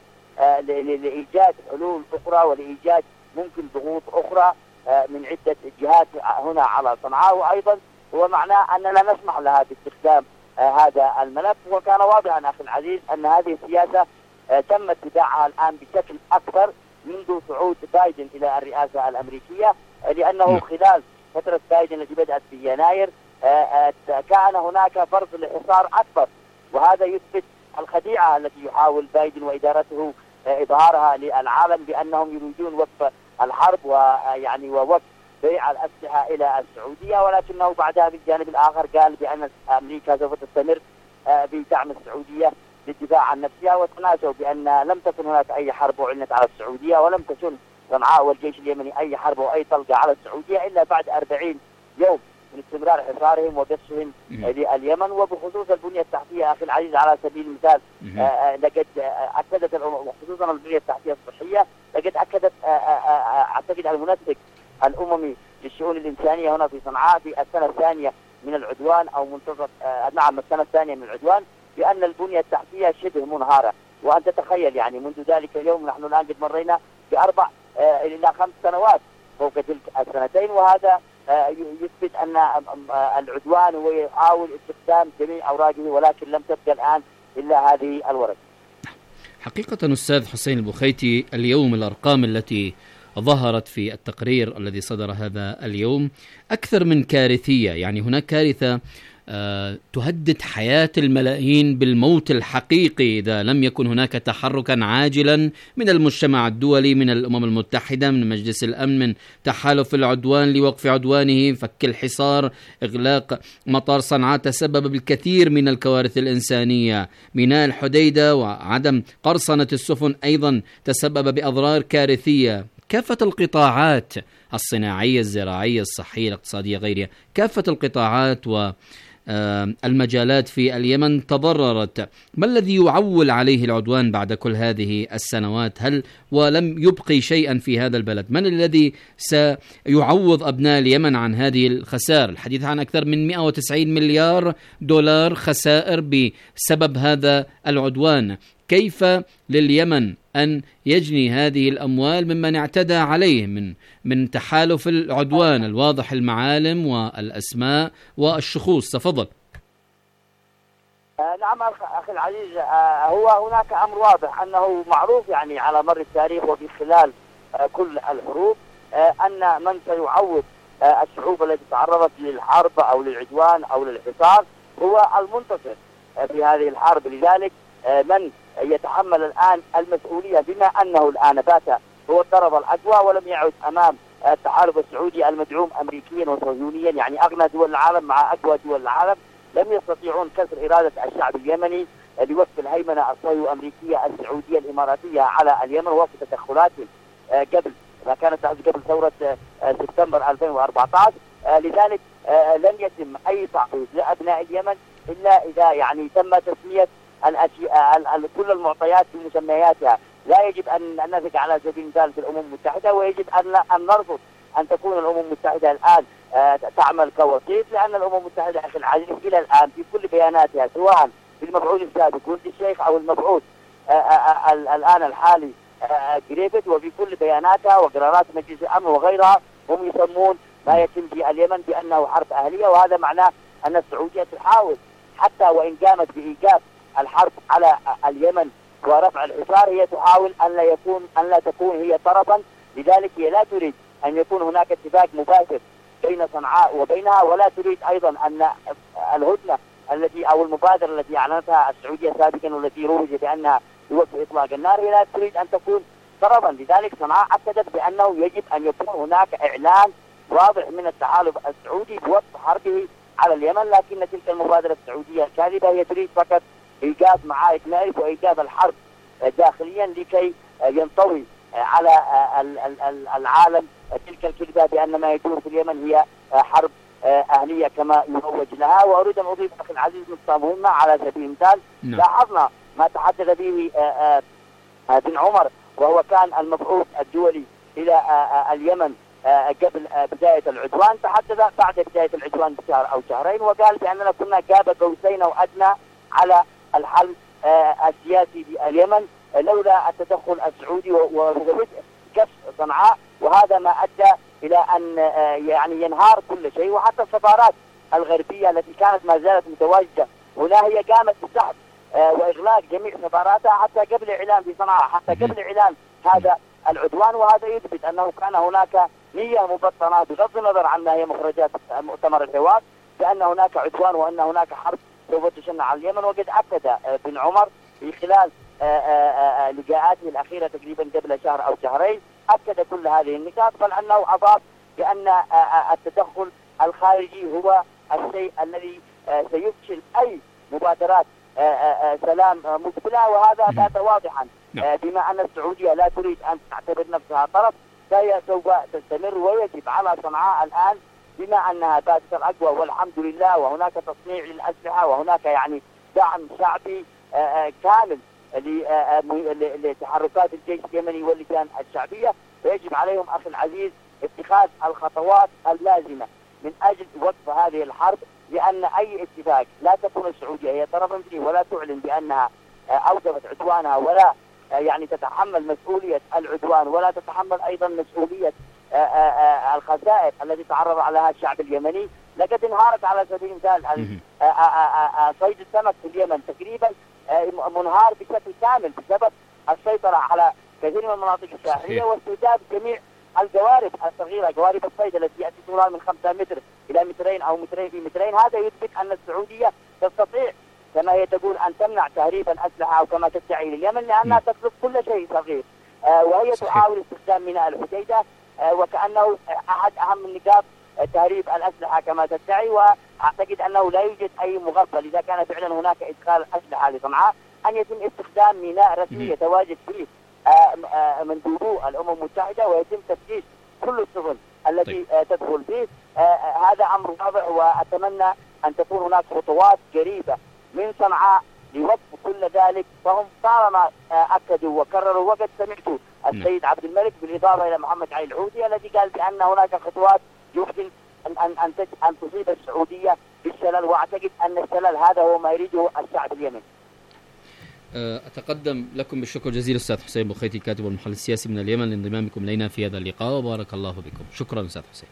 لإيجاد حلول أخرى ولإيجاد ممكن ضغوط أخرى من عدة جهات هنا على صنعاء. وأيضا هو معناه أننا نسمح لها باستخدام هذا الملف. وكان واضحا أخي العزيز أن هذه السياسة تم اتباعها الآن بشكل أكثر منذ صعود بايدن إلى الرئاسة الأمريكية، لأنه خلال فترة بايدن التي بدأت في يناير كان هناك فرض لحصار أكبر، وهذا يثبت الخديعة التي يحاول بايدن وإدارته إظهارها للعالم بأنهم يريدون وقف الحرب ويعني ووقف بيع الأسلحة إلى السعودية. ولكنه بعدها بالجانب الآخر قال بأن أمريكا سوف تستمر بدعم السعودية للدفاع عن نفسها، وتناسوا بأن لم تكن هناك أي حرب أعلنت على السعودية، ولم تكن صنعاء والجيش اليمني أي حرب أو أي طلقة على السعودية إلا بعد أربعين يوم من استمرار حصارهم وقصفهم لليمن. وبخصوص البنية التحتية أخي العزيز على سبيل المثال لقد أكدت خصوصا البنية التحتية الصحية لقد أكدت أعتقد المنسق الأممي للشؤون الإنسانية هنا في صنعاء في السنة الثانية من العدوان أو منتصف نعم السنة الثانية من العدوان بأن البنية التحتية شبه منهارة. وأن تتخيل يعني منذ ذلك اليوم نحن الآن قد مرينا بأربع إلى خمس سنوات فوق تلك السنتين، وهذا يثبت أن العدوان هو يحاول استخدام جميع أوراقه، ولكن لم تبقى الآن إلا هذه الورقة. حقيقة أستاذ حسين البخيتي، اليوم الأرقام التي ظهرت في التقرير الذي صدر هذا اليوم أكثر من كارثية. يعني هناك كارثة تهدد حياة الملايين بالموت الحقيقي إذا لم يكن هناك تحركا عاجلا من المجتمع الدولي، من الأمم المتحدة، من مجلس الأمن، من تحالف العدوان لوقف عدوانه، فك الحصار، إغلاق مطار صنعاء تسبب بالكثير من الكوارث الإنسانية. ميناء الحديدة وعدم قرصنة السفن أيضا تسبب بأضرار كارثية. كافة القطاعات الصناعية، الزراعية، الصحية، الاقتصادية، غيرها، كافة القطاعات والمجالات في اليمن تضررت. ما الذي يعول عليه العدوان بعد كل هذه السنوات؟ هل ولم يبقي شيئا في هذا البلد؟ من الذي سيعوض أبناء اليمن عن هذه الخسائر؟ الحديث عن أكثر من مئة وتسعين مليار دولار خسائر بسبب هذا العدوان. كيف لليمن أن يجني هذه الأموال ممن اعتدى عليه من من تحالف العدوان الواضح المعالم والأسماء والشخوص؟ تفضل. آه نعم أخي العزيز، آه هو هناك أمر واضح أنه معروف يعني على مر التاريخ وفي خلال آه كل الحروب، آه أن من سيعوض آه الشعوب التي تعرضت للحرب أو للعدوان أو للحصار هو المنتصر آه في هذه الحرب. لذلك آه من يتحمل الآن المسؤولية بما أنه الآن بات هو الطرف الأقوى ولم يعد أمام التحالف السعودي المدعوم أمريكيا وصهيونيا، يعني أغنى دول العالم مع أقوى دول العالم، لم يستطيعون كسر إرادة الشعب اليمني لوقف الهيمنة الصهيونية الأمريكية السعودية الإماراتية على اليمن وقف تدخلاتهم قبل ما كانت قبل ثورة سبتمبر ألفين وأربعة عشر. لذلك لن يتم أي تعويض لأبناء اليمن إلا إذا يعني تم تسمية كل المعطيات بمسمياتها. لا يجب أن نثق على سبيل المثال في الأمم المتحدة، ويجب أن أن نرفض أن تكون الأمم المتحدة الآن تعمل كوسيط، لأن الأمم المتحدة أخي العزيز إلى الآن في كل بياناتها سواء في المبعوث السابق ولد الشيخ أو المبعوث الآن الحالي جريفيث، وفي كل بياناتها وقرارات مجلس الأمن وغيرها هم يسمون ما يتم في اليمن بأنه حرب أهلية. وهذا معناه أن السعودية تحاول حتى وإن قامت بإيقاف الحرب على اليمن ورفع الحصار، هي تحاول أن لا يكون أن لا تكون هي طرفا. لذلك هي لا تريد أن يكون هناك اتفاق مباشر بين صنعاء وبينها، ولا تريد أيضا أن الهدنة التي أو المبادرة التي أعلنتها السعودية سابقا والتي روج بأنها يوقف إطلاق النار، هي لا تريد أن تكون طرفا. لذلك صنعاء أكدت بأنه يجب أن يكون هناك إعلان واضح من التحالف السعودي بوقف حربه على اليمن، لكن تلك المبادرة السعودية الكاذبة هي تريد فقط إيقاف معارك مأرب وإيقاف الحرب داخليا لكي ينطوي على العالم تلك الكذبة بأن ما يدور في اليمن هي حرب أهلية كما يروج لها. وأريد أن أضيف أخي العزيز نقطة مهمة على سبيل المثال. لاحظنا ما تحدث به بن عمر وهو كان المبعوث الدولي إلى اليمن قبل بداية العدوان، تحدث بعد بداية العدوان بشهر أو شهرين وقال بأننا كنا قاب قوسين أو أدنى على الحل السياسي باليمن لولا التدخل السعودي وكف صنعاء، وهذا ما أدى إلى أن يعني ينهار كل شيء. وحتى السفارات الغربية التي كانت ما زالت متواجدة هنا هي قامت بسحب وإغلاق جميع سفاراتها حتى قبل إعلان في صنعاء، حتى قبل إعلان هذا العدوان. وهذا يثبت أنه كان هناك نية مبطنة بغض النظر عن ما هي مخرجات مؤتمر الحوار بأن هناك عدوان وأن هناك حرب سوف تشن على اليمن. وقد أكد بن عمر في خلال لقاءاته الأخيرة تقريبا قبل شهر أو شهرين أكد كل هذه النقاط، بل أنه أضاف بأن التدخل الخارجي هو الشيء الذي سيفشل أي مبادرات سلام مقبلة. وهذا بات واضحا بما أن السعودية لا تريد أن تعتبر نفسها طرف، فهي سوف تستمر. ويجب على صنعاء الآن بما أنها باتت الأقوى والحمد لله، وهناك تصنيع للأسلحة وهناك يعني دعم شعبي كامل لتحركات الجيش اليمني واللجان الشعبية، فيجب عليهم أخي العزيز اتخاذ الخطوات اللازمة من أجل وقف هذه الحرب، لأن أي اتفاق لا تكون السعودية هي طرفا فيه ولا تعلن بأنها أوقفت عدوانها ولا يعني تتحمل مسؤولية العدوان ولا تتحمل أيضا مسؤولية الخسائر التي تعرض عليها الشعب اليمني. لقد انهارت على سبيل المثال صيد السمك في اليمن تقريبا منهار بشكل كامل بسبب السيطرة على كثير من المناطق الساحلية واستهداف جميع القوارب الصغيرة، قوارب الصيد التي يأتي طولها من خمسة متر إلى مترين أو مترين في مترين، هذا يثبت أن السعودية تستطيع كما هي تقول أن تمنع تهريب الأسلحة أو كما تدعي لليمن، لأنها تطلب كل شيء صغير، آه وهي تحاول استخدام ميناء الحديدة آه وكأنه أحد أهم النقاط تهريب الأسلحة كما تدعي، وأعتقد أنه لا يوجد أي مغفل إذا كان فعلا هناك إدخال أسلحة لصنعاء أن يتم استخدام ميناء رسمي يتواجد فيه مندوبو الأمم المتحدة ويتم تفتيش كل السفن التي طيب. تدخل فيه. هذا أمر واضح، وأتمنى أن تكون هناك خطوات قريبة من صنعاء لوقف كل ذلك، فهم طالما أكدوا وكرروا، وقد سمعت السيد عبد الملك بالإضافة إلى محمد علي العودي الذي قال بأن هناك خطوات يمكن أن أن أن, أن تصيب السعودية بالشلل، وأعتقد أن الشلل هذا هو ما يريده الشعب اليمني. أتقدم لكم بالشكر جزيلا أستاذ حسين بوخيتي الكاتب والمحلل السياسي من اليمن لانضمامكم إلينا في هذا اللقاء، وبارك الله بكم. شكرا أستاذ حسين.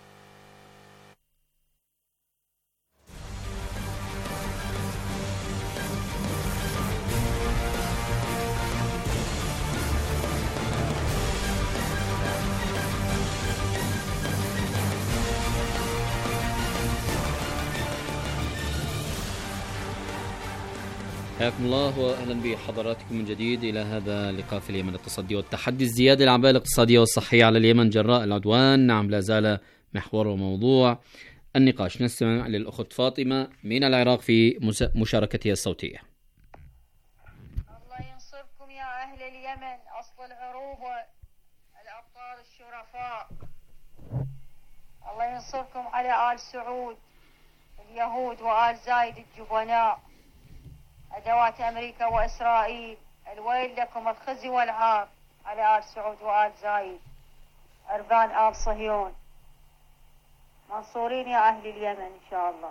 حياكم الله واهلا بحضراتكم من جديد الى هذا اللقاء في اليمن التصدي والتحدي. الزياده العباءه الاقتصاديه والصحيه على اليمن جراء العدوان، نعم لا زال محور وموضوع النقاش. نستمع للاخت فاطمه من العراق في مشاركتها الصوتيه. الله ينصركم يا اهل اليمن، اصل العروبه الابطال الشرفاء. الله ينصركم على آل سعود اليهود وآل زايد الجبناء، أدوات أمريكا وإسرائيل. الويل لكم الخزي والعار على آل سعود وآل زايد، أربان آل صهيون. منصورين يا أهل اليمن إن شاء الله.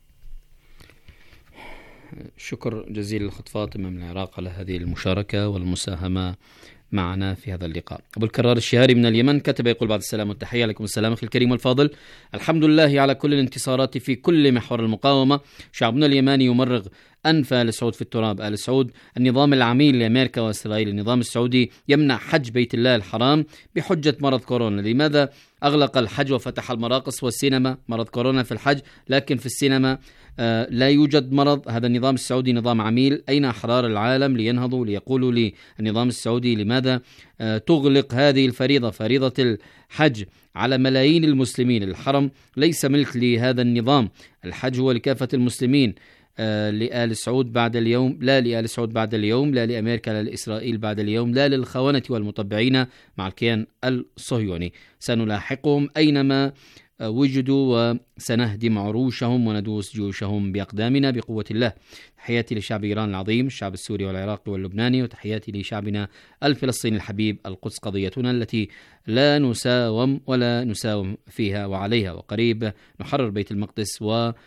شكر جزيل الأخت فاطمة من العراق على هذه المشاركة والمساهمة معنا في هذا اللقاء. أبو الكرار الشهاري من اليمن كتب يقول: بعد السلام والتحية عليكم السلام أخي الكريم والفاضل، الحمد لله على كل الانتصارات في كل محور المقاومة. شعبنا اليماني يمرغ أنف آل سعود في التراب. آل سعود النظام العميل لأمريكا وإسرائيل. النظام السعودي يمنع حج بيت الله الحرام بحجة مرض كورونا. لماذا أغلق الحج وفتح المراقص والسينما؟ مرض كورونا في الحج لكن في السينما آه لا يوجد مرض. هذا النظام السعودي نظام عميل. أين أحرار العالم لينهضوا ليقولوا للنظام السعودي لماذا آه تغلق هذه الفريضة، فريضة الحج على ملايين المسلمين؟ الحرم ليس ملك لهذا النظام، الحج هو لكافة المسلمين. آه لآل سعود بعد اليوم، لا لآل سعود بعد اليوم، لا لأمريكا، لا لإسرائيل بعد اليوم، لا للخونة والمطبعين مع الكيان الصهيوني. سنلاحقهم أينما آه وجدوا وسنهدم عروشهم وندوس جيوشهم بأقدامنا بقوة الله. تحياتي لشعب إيران العظيم، الشعب السوري والعراقي واللبناني، وتحياتي لشعبنا الفلسطيني الحبيب. القدس قضيتنا التي لا نساوم ولا نساوم فيها وعليها، وقريب نحرر بيت المقدس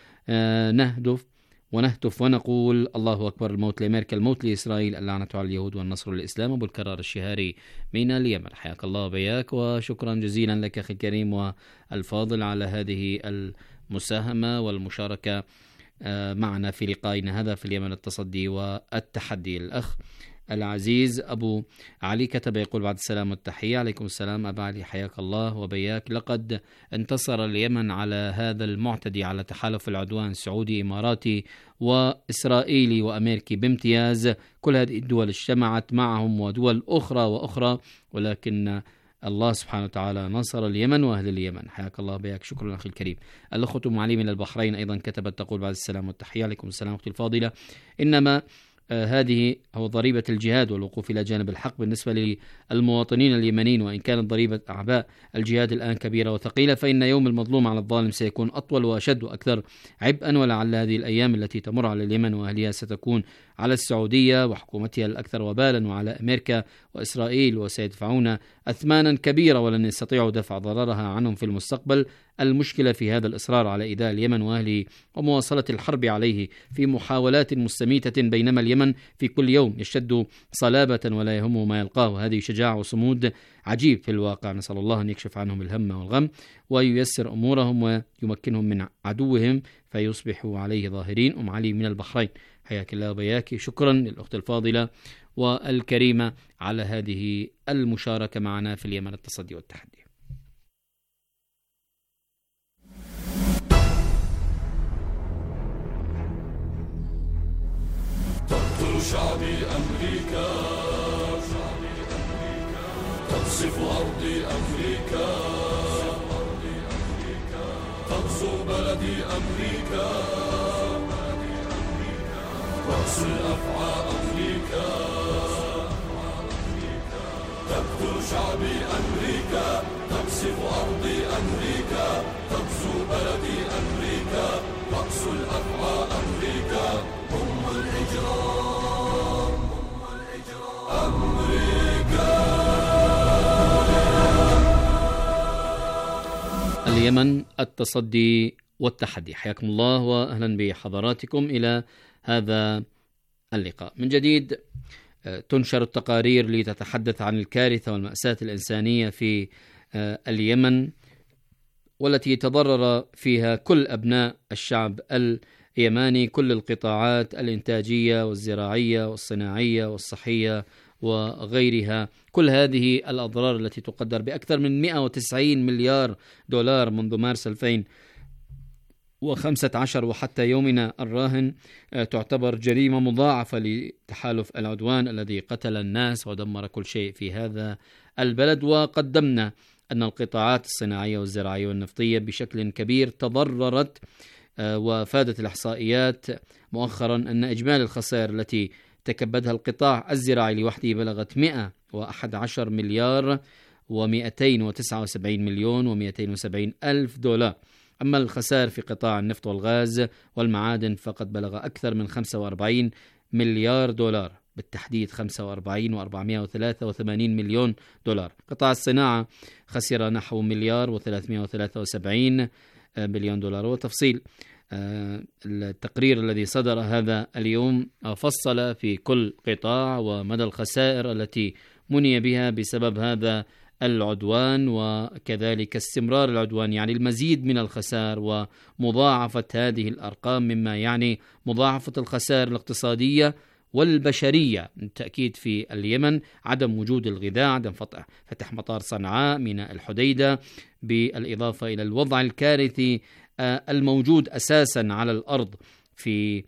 ونهدف ونهتف ونقول الله أكبر. الموت لأمريكا، الموت لإسرائيل، اللعنة على اليهود والنصر للإسلام. أبو الكرار الشهاري من اليمن، حياك الله وبياك، وشكرا جزيلا لك أخي الكريم والفاضل على هذه المساهمة والمشاركة معنا في لقائنا هذا في اليمن التصدي والتحدي. الأخ العزيز أبو علي كتب يقول: بعد السلام والتحية عليكم السلام أبا علي، حياك الله وبياك. لقد انتصر اليمن على هذا المعتدي، على تحالف العدوان السعودي إماراتي وإسرائيلي وأمريكي بامتياز. كل هذه الدول اجتمعت معهم ودول أخرى وأخرى، ولكن الله سبحانه وتعالى نصر اليمن وأهل اليمن. حياك الله بياك، شكرا أخي الكريم. الأخت أم علي من البحرين أيضا كتبت تقول: بعد السلام والتحية عليكم السلام أختي الفاضلة، إنما آه هذه هو ضريبة الجهاد والوقوف إلى جانب الحق بالنسبة للمواطنين اليمنيين. وإن كانت ضريبة أعباء الجهاد الآن كبيرة وثقيلة، فإن يوم المظلوم على الظالم سيكون أطول وأشد وأكثر عبئا. ولعل هذه الأيام التي تمر على اليمن وأهلها ستكون على السعودية وحكومتها الأكثر وبالا، وعلى أمريكا وإسرائيل، وسيدفعون أثمانا كبيرة ولن يستطيعوا دفع ضررها عنهم في المستقبل. المشكلة في هذا الإصرار على إيذاء اليمن وأهله ومواصلة الحرب عليه في محاولات مستميتة، بينما اليمن في كل يوم يشتد صلابة ولا يهمه ما يلقاه. هذه شجاعة وصمود عجيب في الواقع. نسأل الله أن يكشف عنهم الهم والغم وييسر أمورهم ويمكنهم من عدوهم فيصبحوا عليه ظاهرين. أم علي من البحرين، حياك الله وبياك، شكرا للأخت الفاضلة والكريمة على هذه المشاركة معنا في اليمن التصدي والتحدي. شعبي أمريكا تقصف أرضي أمريكا تغزو بلدي أمريكا رأس الأفعى أمريكا تقتل شعبي أمريكا تقصف أرضي أمريكا تغزو بلدي أمريكا رأس الأفعى أمريكا أم الإجرام أمريكا. اليمن، التصدي والتحدي. حياكم الله وأهلا بحضراتكم إلى هذا اللقاء من جديد. تنشر التقارير لتتحدث عن الكارثة والمأساة الإنسانية في اليمن، والتي تضرر فيها كل أبناء الشعب اليماني، كل القطاعات الإنتاجية والزراعية والصناعية والصحية وغيرها. كل هذه الأضرار التي تقدر بأكثر من مئة وتسعين مليار دولار منذ مارس ألفين وخمسة عشر وحتى يومنا الراهن تعتبر جريمة مضاعفة لتحالف العدوان الذي قتل الناس ودمر كل شيء في هذا البلد. وقدمنا أن القطاعات الصناعية والزراعية والنفطية بشكل كبير تضررت، وفادت الإحصائيات مؤخرا أن إجمالي الخسائر التي تكبدها القطاع الزراعي لوحده بلغت مئة وأحد عشر مليار ومئتين وتسعة وسبعين مليون ومئتين وسبعين ألف دولار. أما الخسائر في قطاع النفط والغاز والمعادن فقد بلغ أكثر من خمسة وأربعين مليار دولار، بالتحديد خمسة وأربعين وأربعمائة وثلاثة وثمانين مليون دولار. قطاع الصناعة خسر نحو مليار وثلاثمائة وثلاثة وسبعين مليون دولار. وتفصيل التقرير الذي صدر هذا اليوم فصل في كل قطاع ومدى الخسائر التي مني بها بسبب هذا العدوان، وكذلك استمرار العدوان يعني المزيد من الخسائر ومضاعفة هذه الأرقام، مما يعني مضاعفة الخسائر الاقتصادية والبشرية. بالتأكيد في اليمن عدم وجود الغذاء، عدم فتح مطار صنعاء، ميناء الحديدة، بالإضافة إلى الوضع الكارثي الموجود أساسا على الأرض في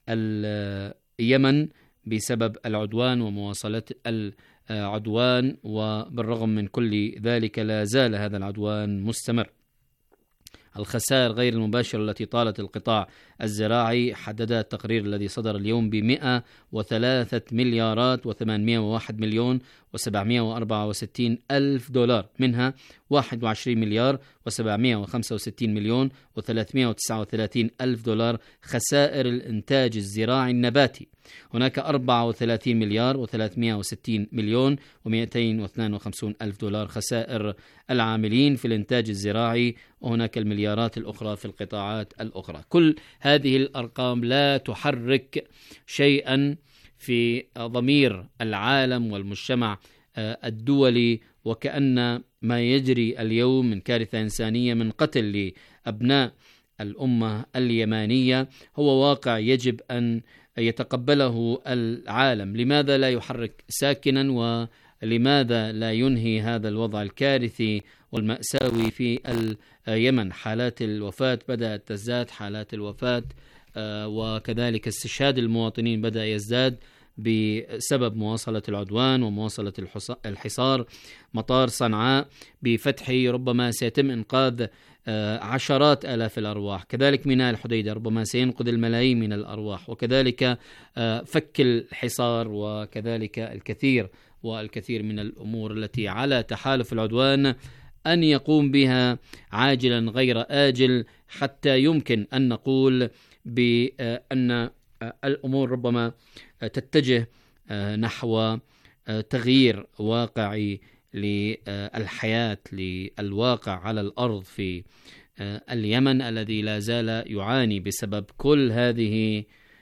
اليمن بسبب العدوان ومواصلة العدوان. وبالرغم من كل ذلك لا زال هذا العدوان مستمر. الخسائر غير المباشرة التي طالت القطاع الزراعي حددها التقرير الذي صدر اليوم بمئة وثلاثة مليارات وثمانمائة وواحد مليون وسبعمائة وأربعة وستين ألف دولار، منها واحد وعشرين مليار وسبعمائة وخمسة وستين مليون وثلاثمائة وتسعة وثلاثين ألف دولار خسائر الإنتاج الزراعي النباتي. هناك أربعة وثلاثين مليار وثلاثمائة وستين مليون ومئتين واثنين وخمسين ألف دولار خسائر العاملين في الإنتاج الزراعي، وهناك المليارات الأخرى في القطاعات الأخرى. كل هذه الأرقام لا تحرك شيئا في ضمير العالم والمجتمع الدولي، وكأن ما يجري اليوم من كارثة إنسانية من قتل لأبناء الأمة اليمانية هو واقع يجب أن يتقبله العالم. لماذا لا يحرك ساكنا، ولماذا لا ينهي هذا الوضع الكارثي والمأساوي في اليمن؟ حالات الوفاة بدأت تزداد، حالات الوفاة وكذلك استشهاد المواطنين بدأ يزداد بسبب مواصلة العدوان ومواصلة الحصار. مطار صنعاء بفتحه ربما سيتم إنقاذ عشرات آلاف الأرواح، كذلك ميناء الحديدة ربما سينقذ الملايين من الأرواح، وكذلك فك الحصار، وكذلك الكثير والكثير من الأمور التي على تحالف العدوان أن يقوم بها عاجلا غير آجل، حتى يمكن أن نقول بأن الأمور ربما تتجه نحو تغيير واقعي للحياة، للواقع على الأرض في اليمن الذي لا زال يعاني بسبب كل هذه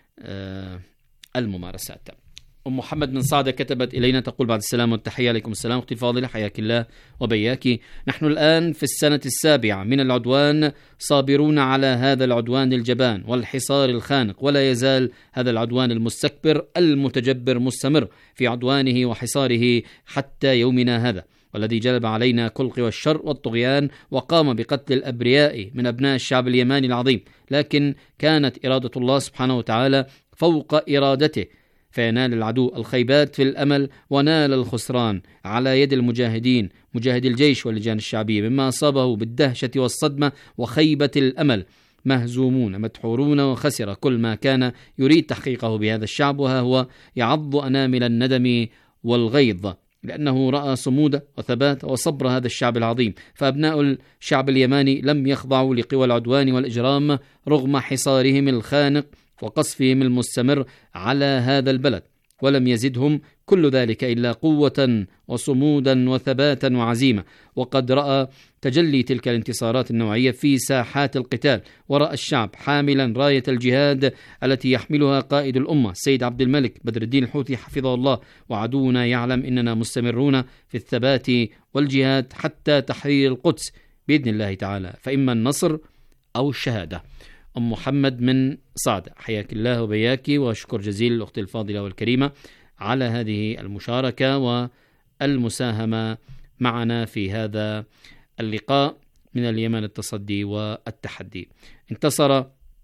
الممارسات. أم محمد من صعدة كتبت إلينا تقول: بعد السلام والتحية. عليكم السلام أختي الفاضلة، حياك الله وبياك. نحن الآن في السنة السابعة من العدوان، صابرون على هذا العدوان الجبان والحصار الخانق، ولا يزال هذا العدوان المستكبر المتجبر مستمر في عدوانه وحصاره حتى يومنا هذا، والذي جلب علينا كل قوى الشر والطغيان وقام بقتل الأبرياء من أبناء الشعب اليماني العظيم. لكن كانت إرادة الله سبحانه وتعالى فوق إرادته، فينال العدو الخيبات في الأمل ونال الخسران على يد المجاهدين مجاهدي الجيش واللجان الشعبية، مما أصابه بالدهشة والصدمة وخيبة الأمل. مهزومون مدحورون، وخسر كل ما كان يريد تحقيقه بهذا الشعب، وها هو يعض أنامل الندم والغيظ، لأنه رأى صمود وثبات وصبر هذا الشعب العظيم. فأبناء الشعب اليماني لم يخضعوا لقوى العدوان والإجرام رغم حصارهم الخانق وقصفهم المستمر على هذا البلد، ولم يزدهم كل ذلك إلا قوة وصمودا وثباتا وعزيمة. وقد رأى تجلي تلك الانتصارات النوعية في ساحات القتال، ورأى الشعب حاملا راية الجهاد التي يحملها قائد الأمة السيد عبد الملك بدر الدين الحوثي حفظه الله. وعدونا يعلم إننا مستمرون في الثبات والجهاد حتى تحرير القدس بإذن الله تعالى، فإما النصر أو الشهادة. أم محمد من صعدة، حياك الله وبياك، وشكر جزيل الأخت الفاضلة والكريمة على هذه المشاركة والمساهمة معنا في هذا اللقاء من اليمن التصدي والتحدي. انتصر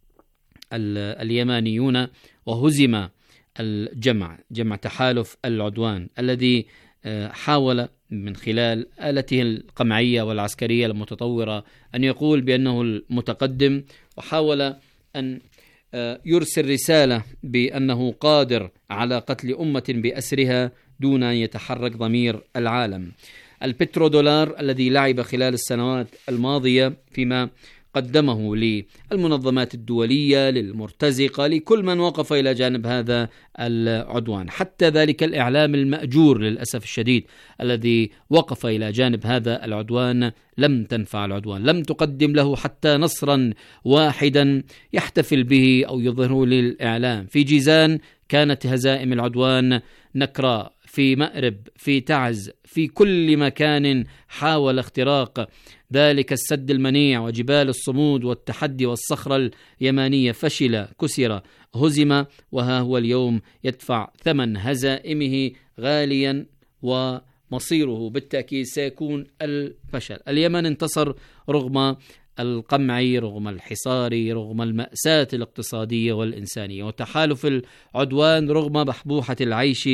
اليمانيون وهزم الجمع جمع تحالف العدوان الذي حاول من خلال آلته القمعية والعسكرية المتطورة أن يقول بأنه المتقدم، وحاول أن يرسل رسالة بأنه قادر على قتل أمة بأسرها دون أن يتحرك ضمير العالم. البترودولار الذي لعب خلال السنوات الماضية فيما قدمه للمنظمات الدولية، للمرتزقة، لكل من وقف إلى جانب هذا العدوان، حتى ذلك الإعلام المأجور للأسف الشديد الذي وقف إلى جانب هذا العدوان، لم تنفع العدوان، لم تقدم له حتى نصرا واحدا يحتفل به أو يظهره للإعلام. في جيزان كانت هزائم العدوان نكراء، في مأرب، في تعز، في كل مكان حاول اختراق ذلك السد المنيع وجبال الصمود والتحدي والصخرة اليمانية، فشل، كسر، هزم، وها هو اليوم يدفع ثمن هزائمه غاليا، ومصيره بالتأكيد سيكون الفشل. اليمن انتصر رغم القمع، رغم الحصار، رغم المأساة الاقتصادية والإنسانية، وتحالف العدوان رغم بحبوحة العيش،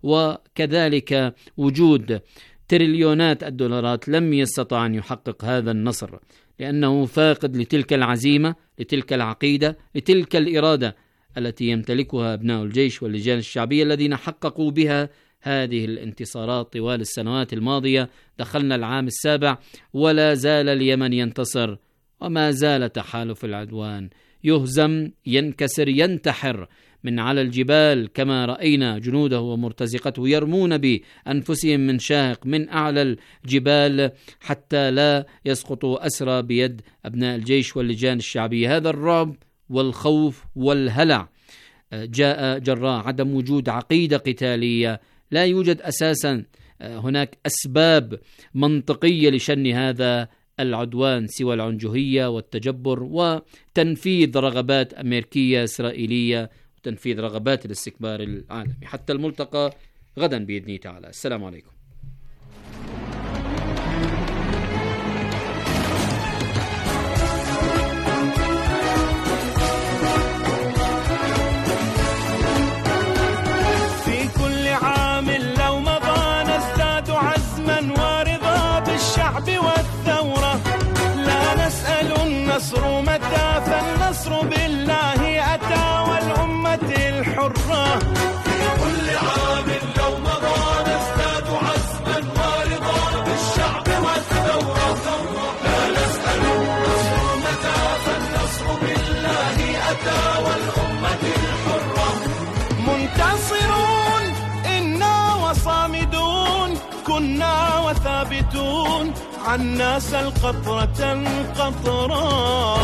وكذلك وجود تريليونات الدولارات لم يستطع أن يحقق هذا النصر، لأنه فاقد لتلك العزيمة، لتلك العقيدة، لتلك الإرادة التي يمتلكها أبناء الجيش واللجان الشعبية الذين حققوا بها هذه الانتصارات طوال السنوات الماضية. دخلنا العام السابع ولا زال اليمن ينتصر، وما زال تحالف العدوان يهزم، ينكسر، ينتحر من على الجبال، كما رأينا جنوده ومرتزقته يرمون بأنفسهم من شاهق من أعلى الجبال حتى لا يسقطوا أسرى بيد أبناء الجيش واللجان الشعبية. هذا الرعب والخوف والهلع جاء جراء عدم وجود عقيدة قتالية، لا يوجد أساسا هناك أسباب منطقية لشن هذا العدوان سوى العنجهية والتجبر وتنفيذ رغبات أمريكية إسرائيلية وتنفيذ رغبات الاستكبار العالمي. حتى الملتقى غدا بإذن تعالى. السلام عليكم. النصر متى؟ فالنصر بالله أتى والأمة الحرة. في كل عام لو مضى نزداد عزما ورضا بالشعب والثورة. لا نسأل النصر متى؟ فالنصر بالله أتى والأمة الحرة. منتصرون إنا وصامدون، كنا وثابتون، عنا سل قطرة قطرة.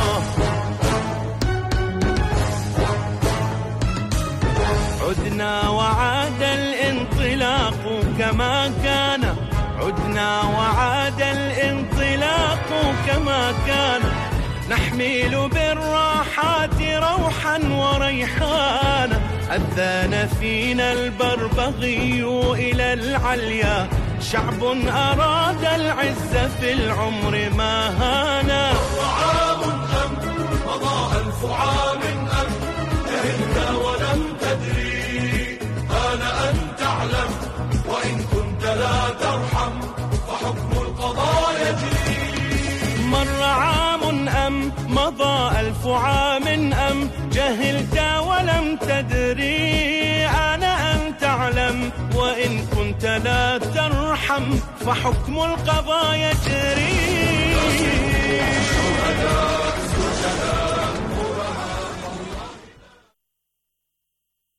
عدنا وعاد الانطلاق كما كان، عدنا وعاد الانطلاق كما كان، نحمل بالراحات روحا وريحانا. أذان فينا البربغي إلى العليا، شعب أراد العز في العمر ما هانا. عام أم مضى ألف عام أم جهلت ولم تدري أن تدري أنا أن تعلم، وإن كنت لا ترحم فحكم القضاء يجري.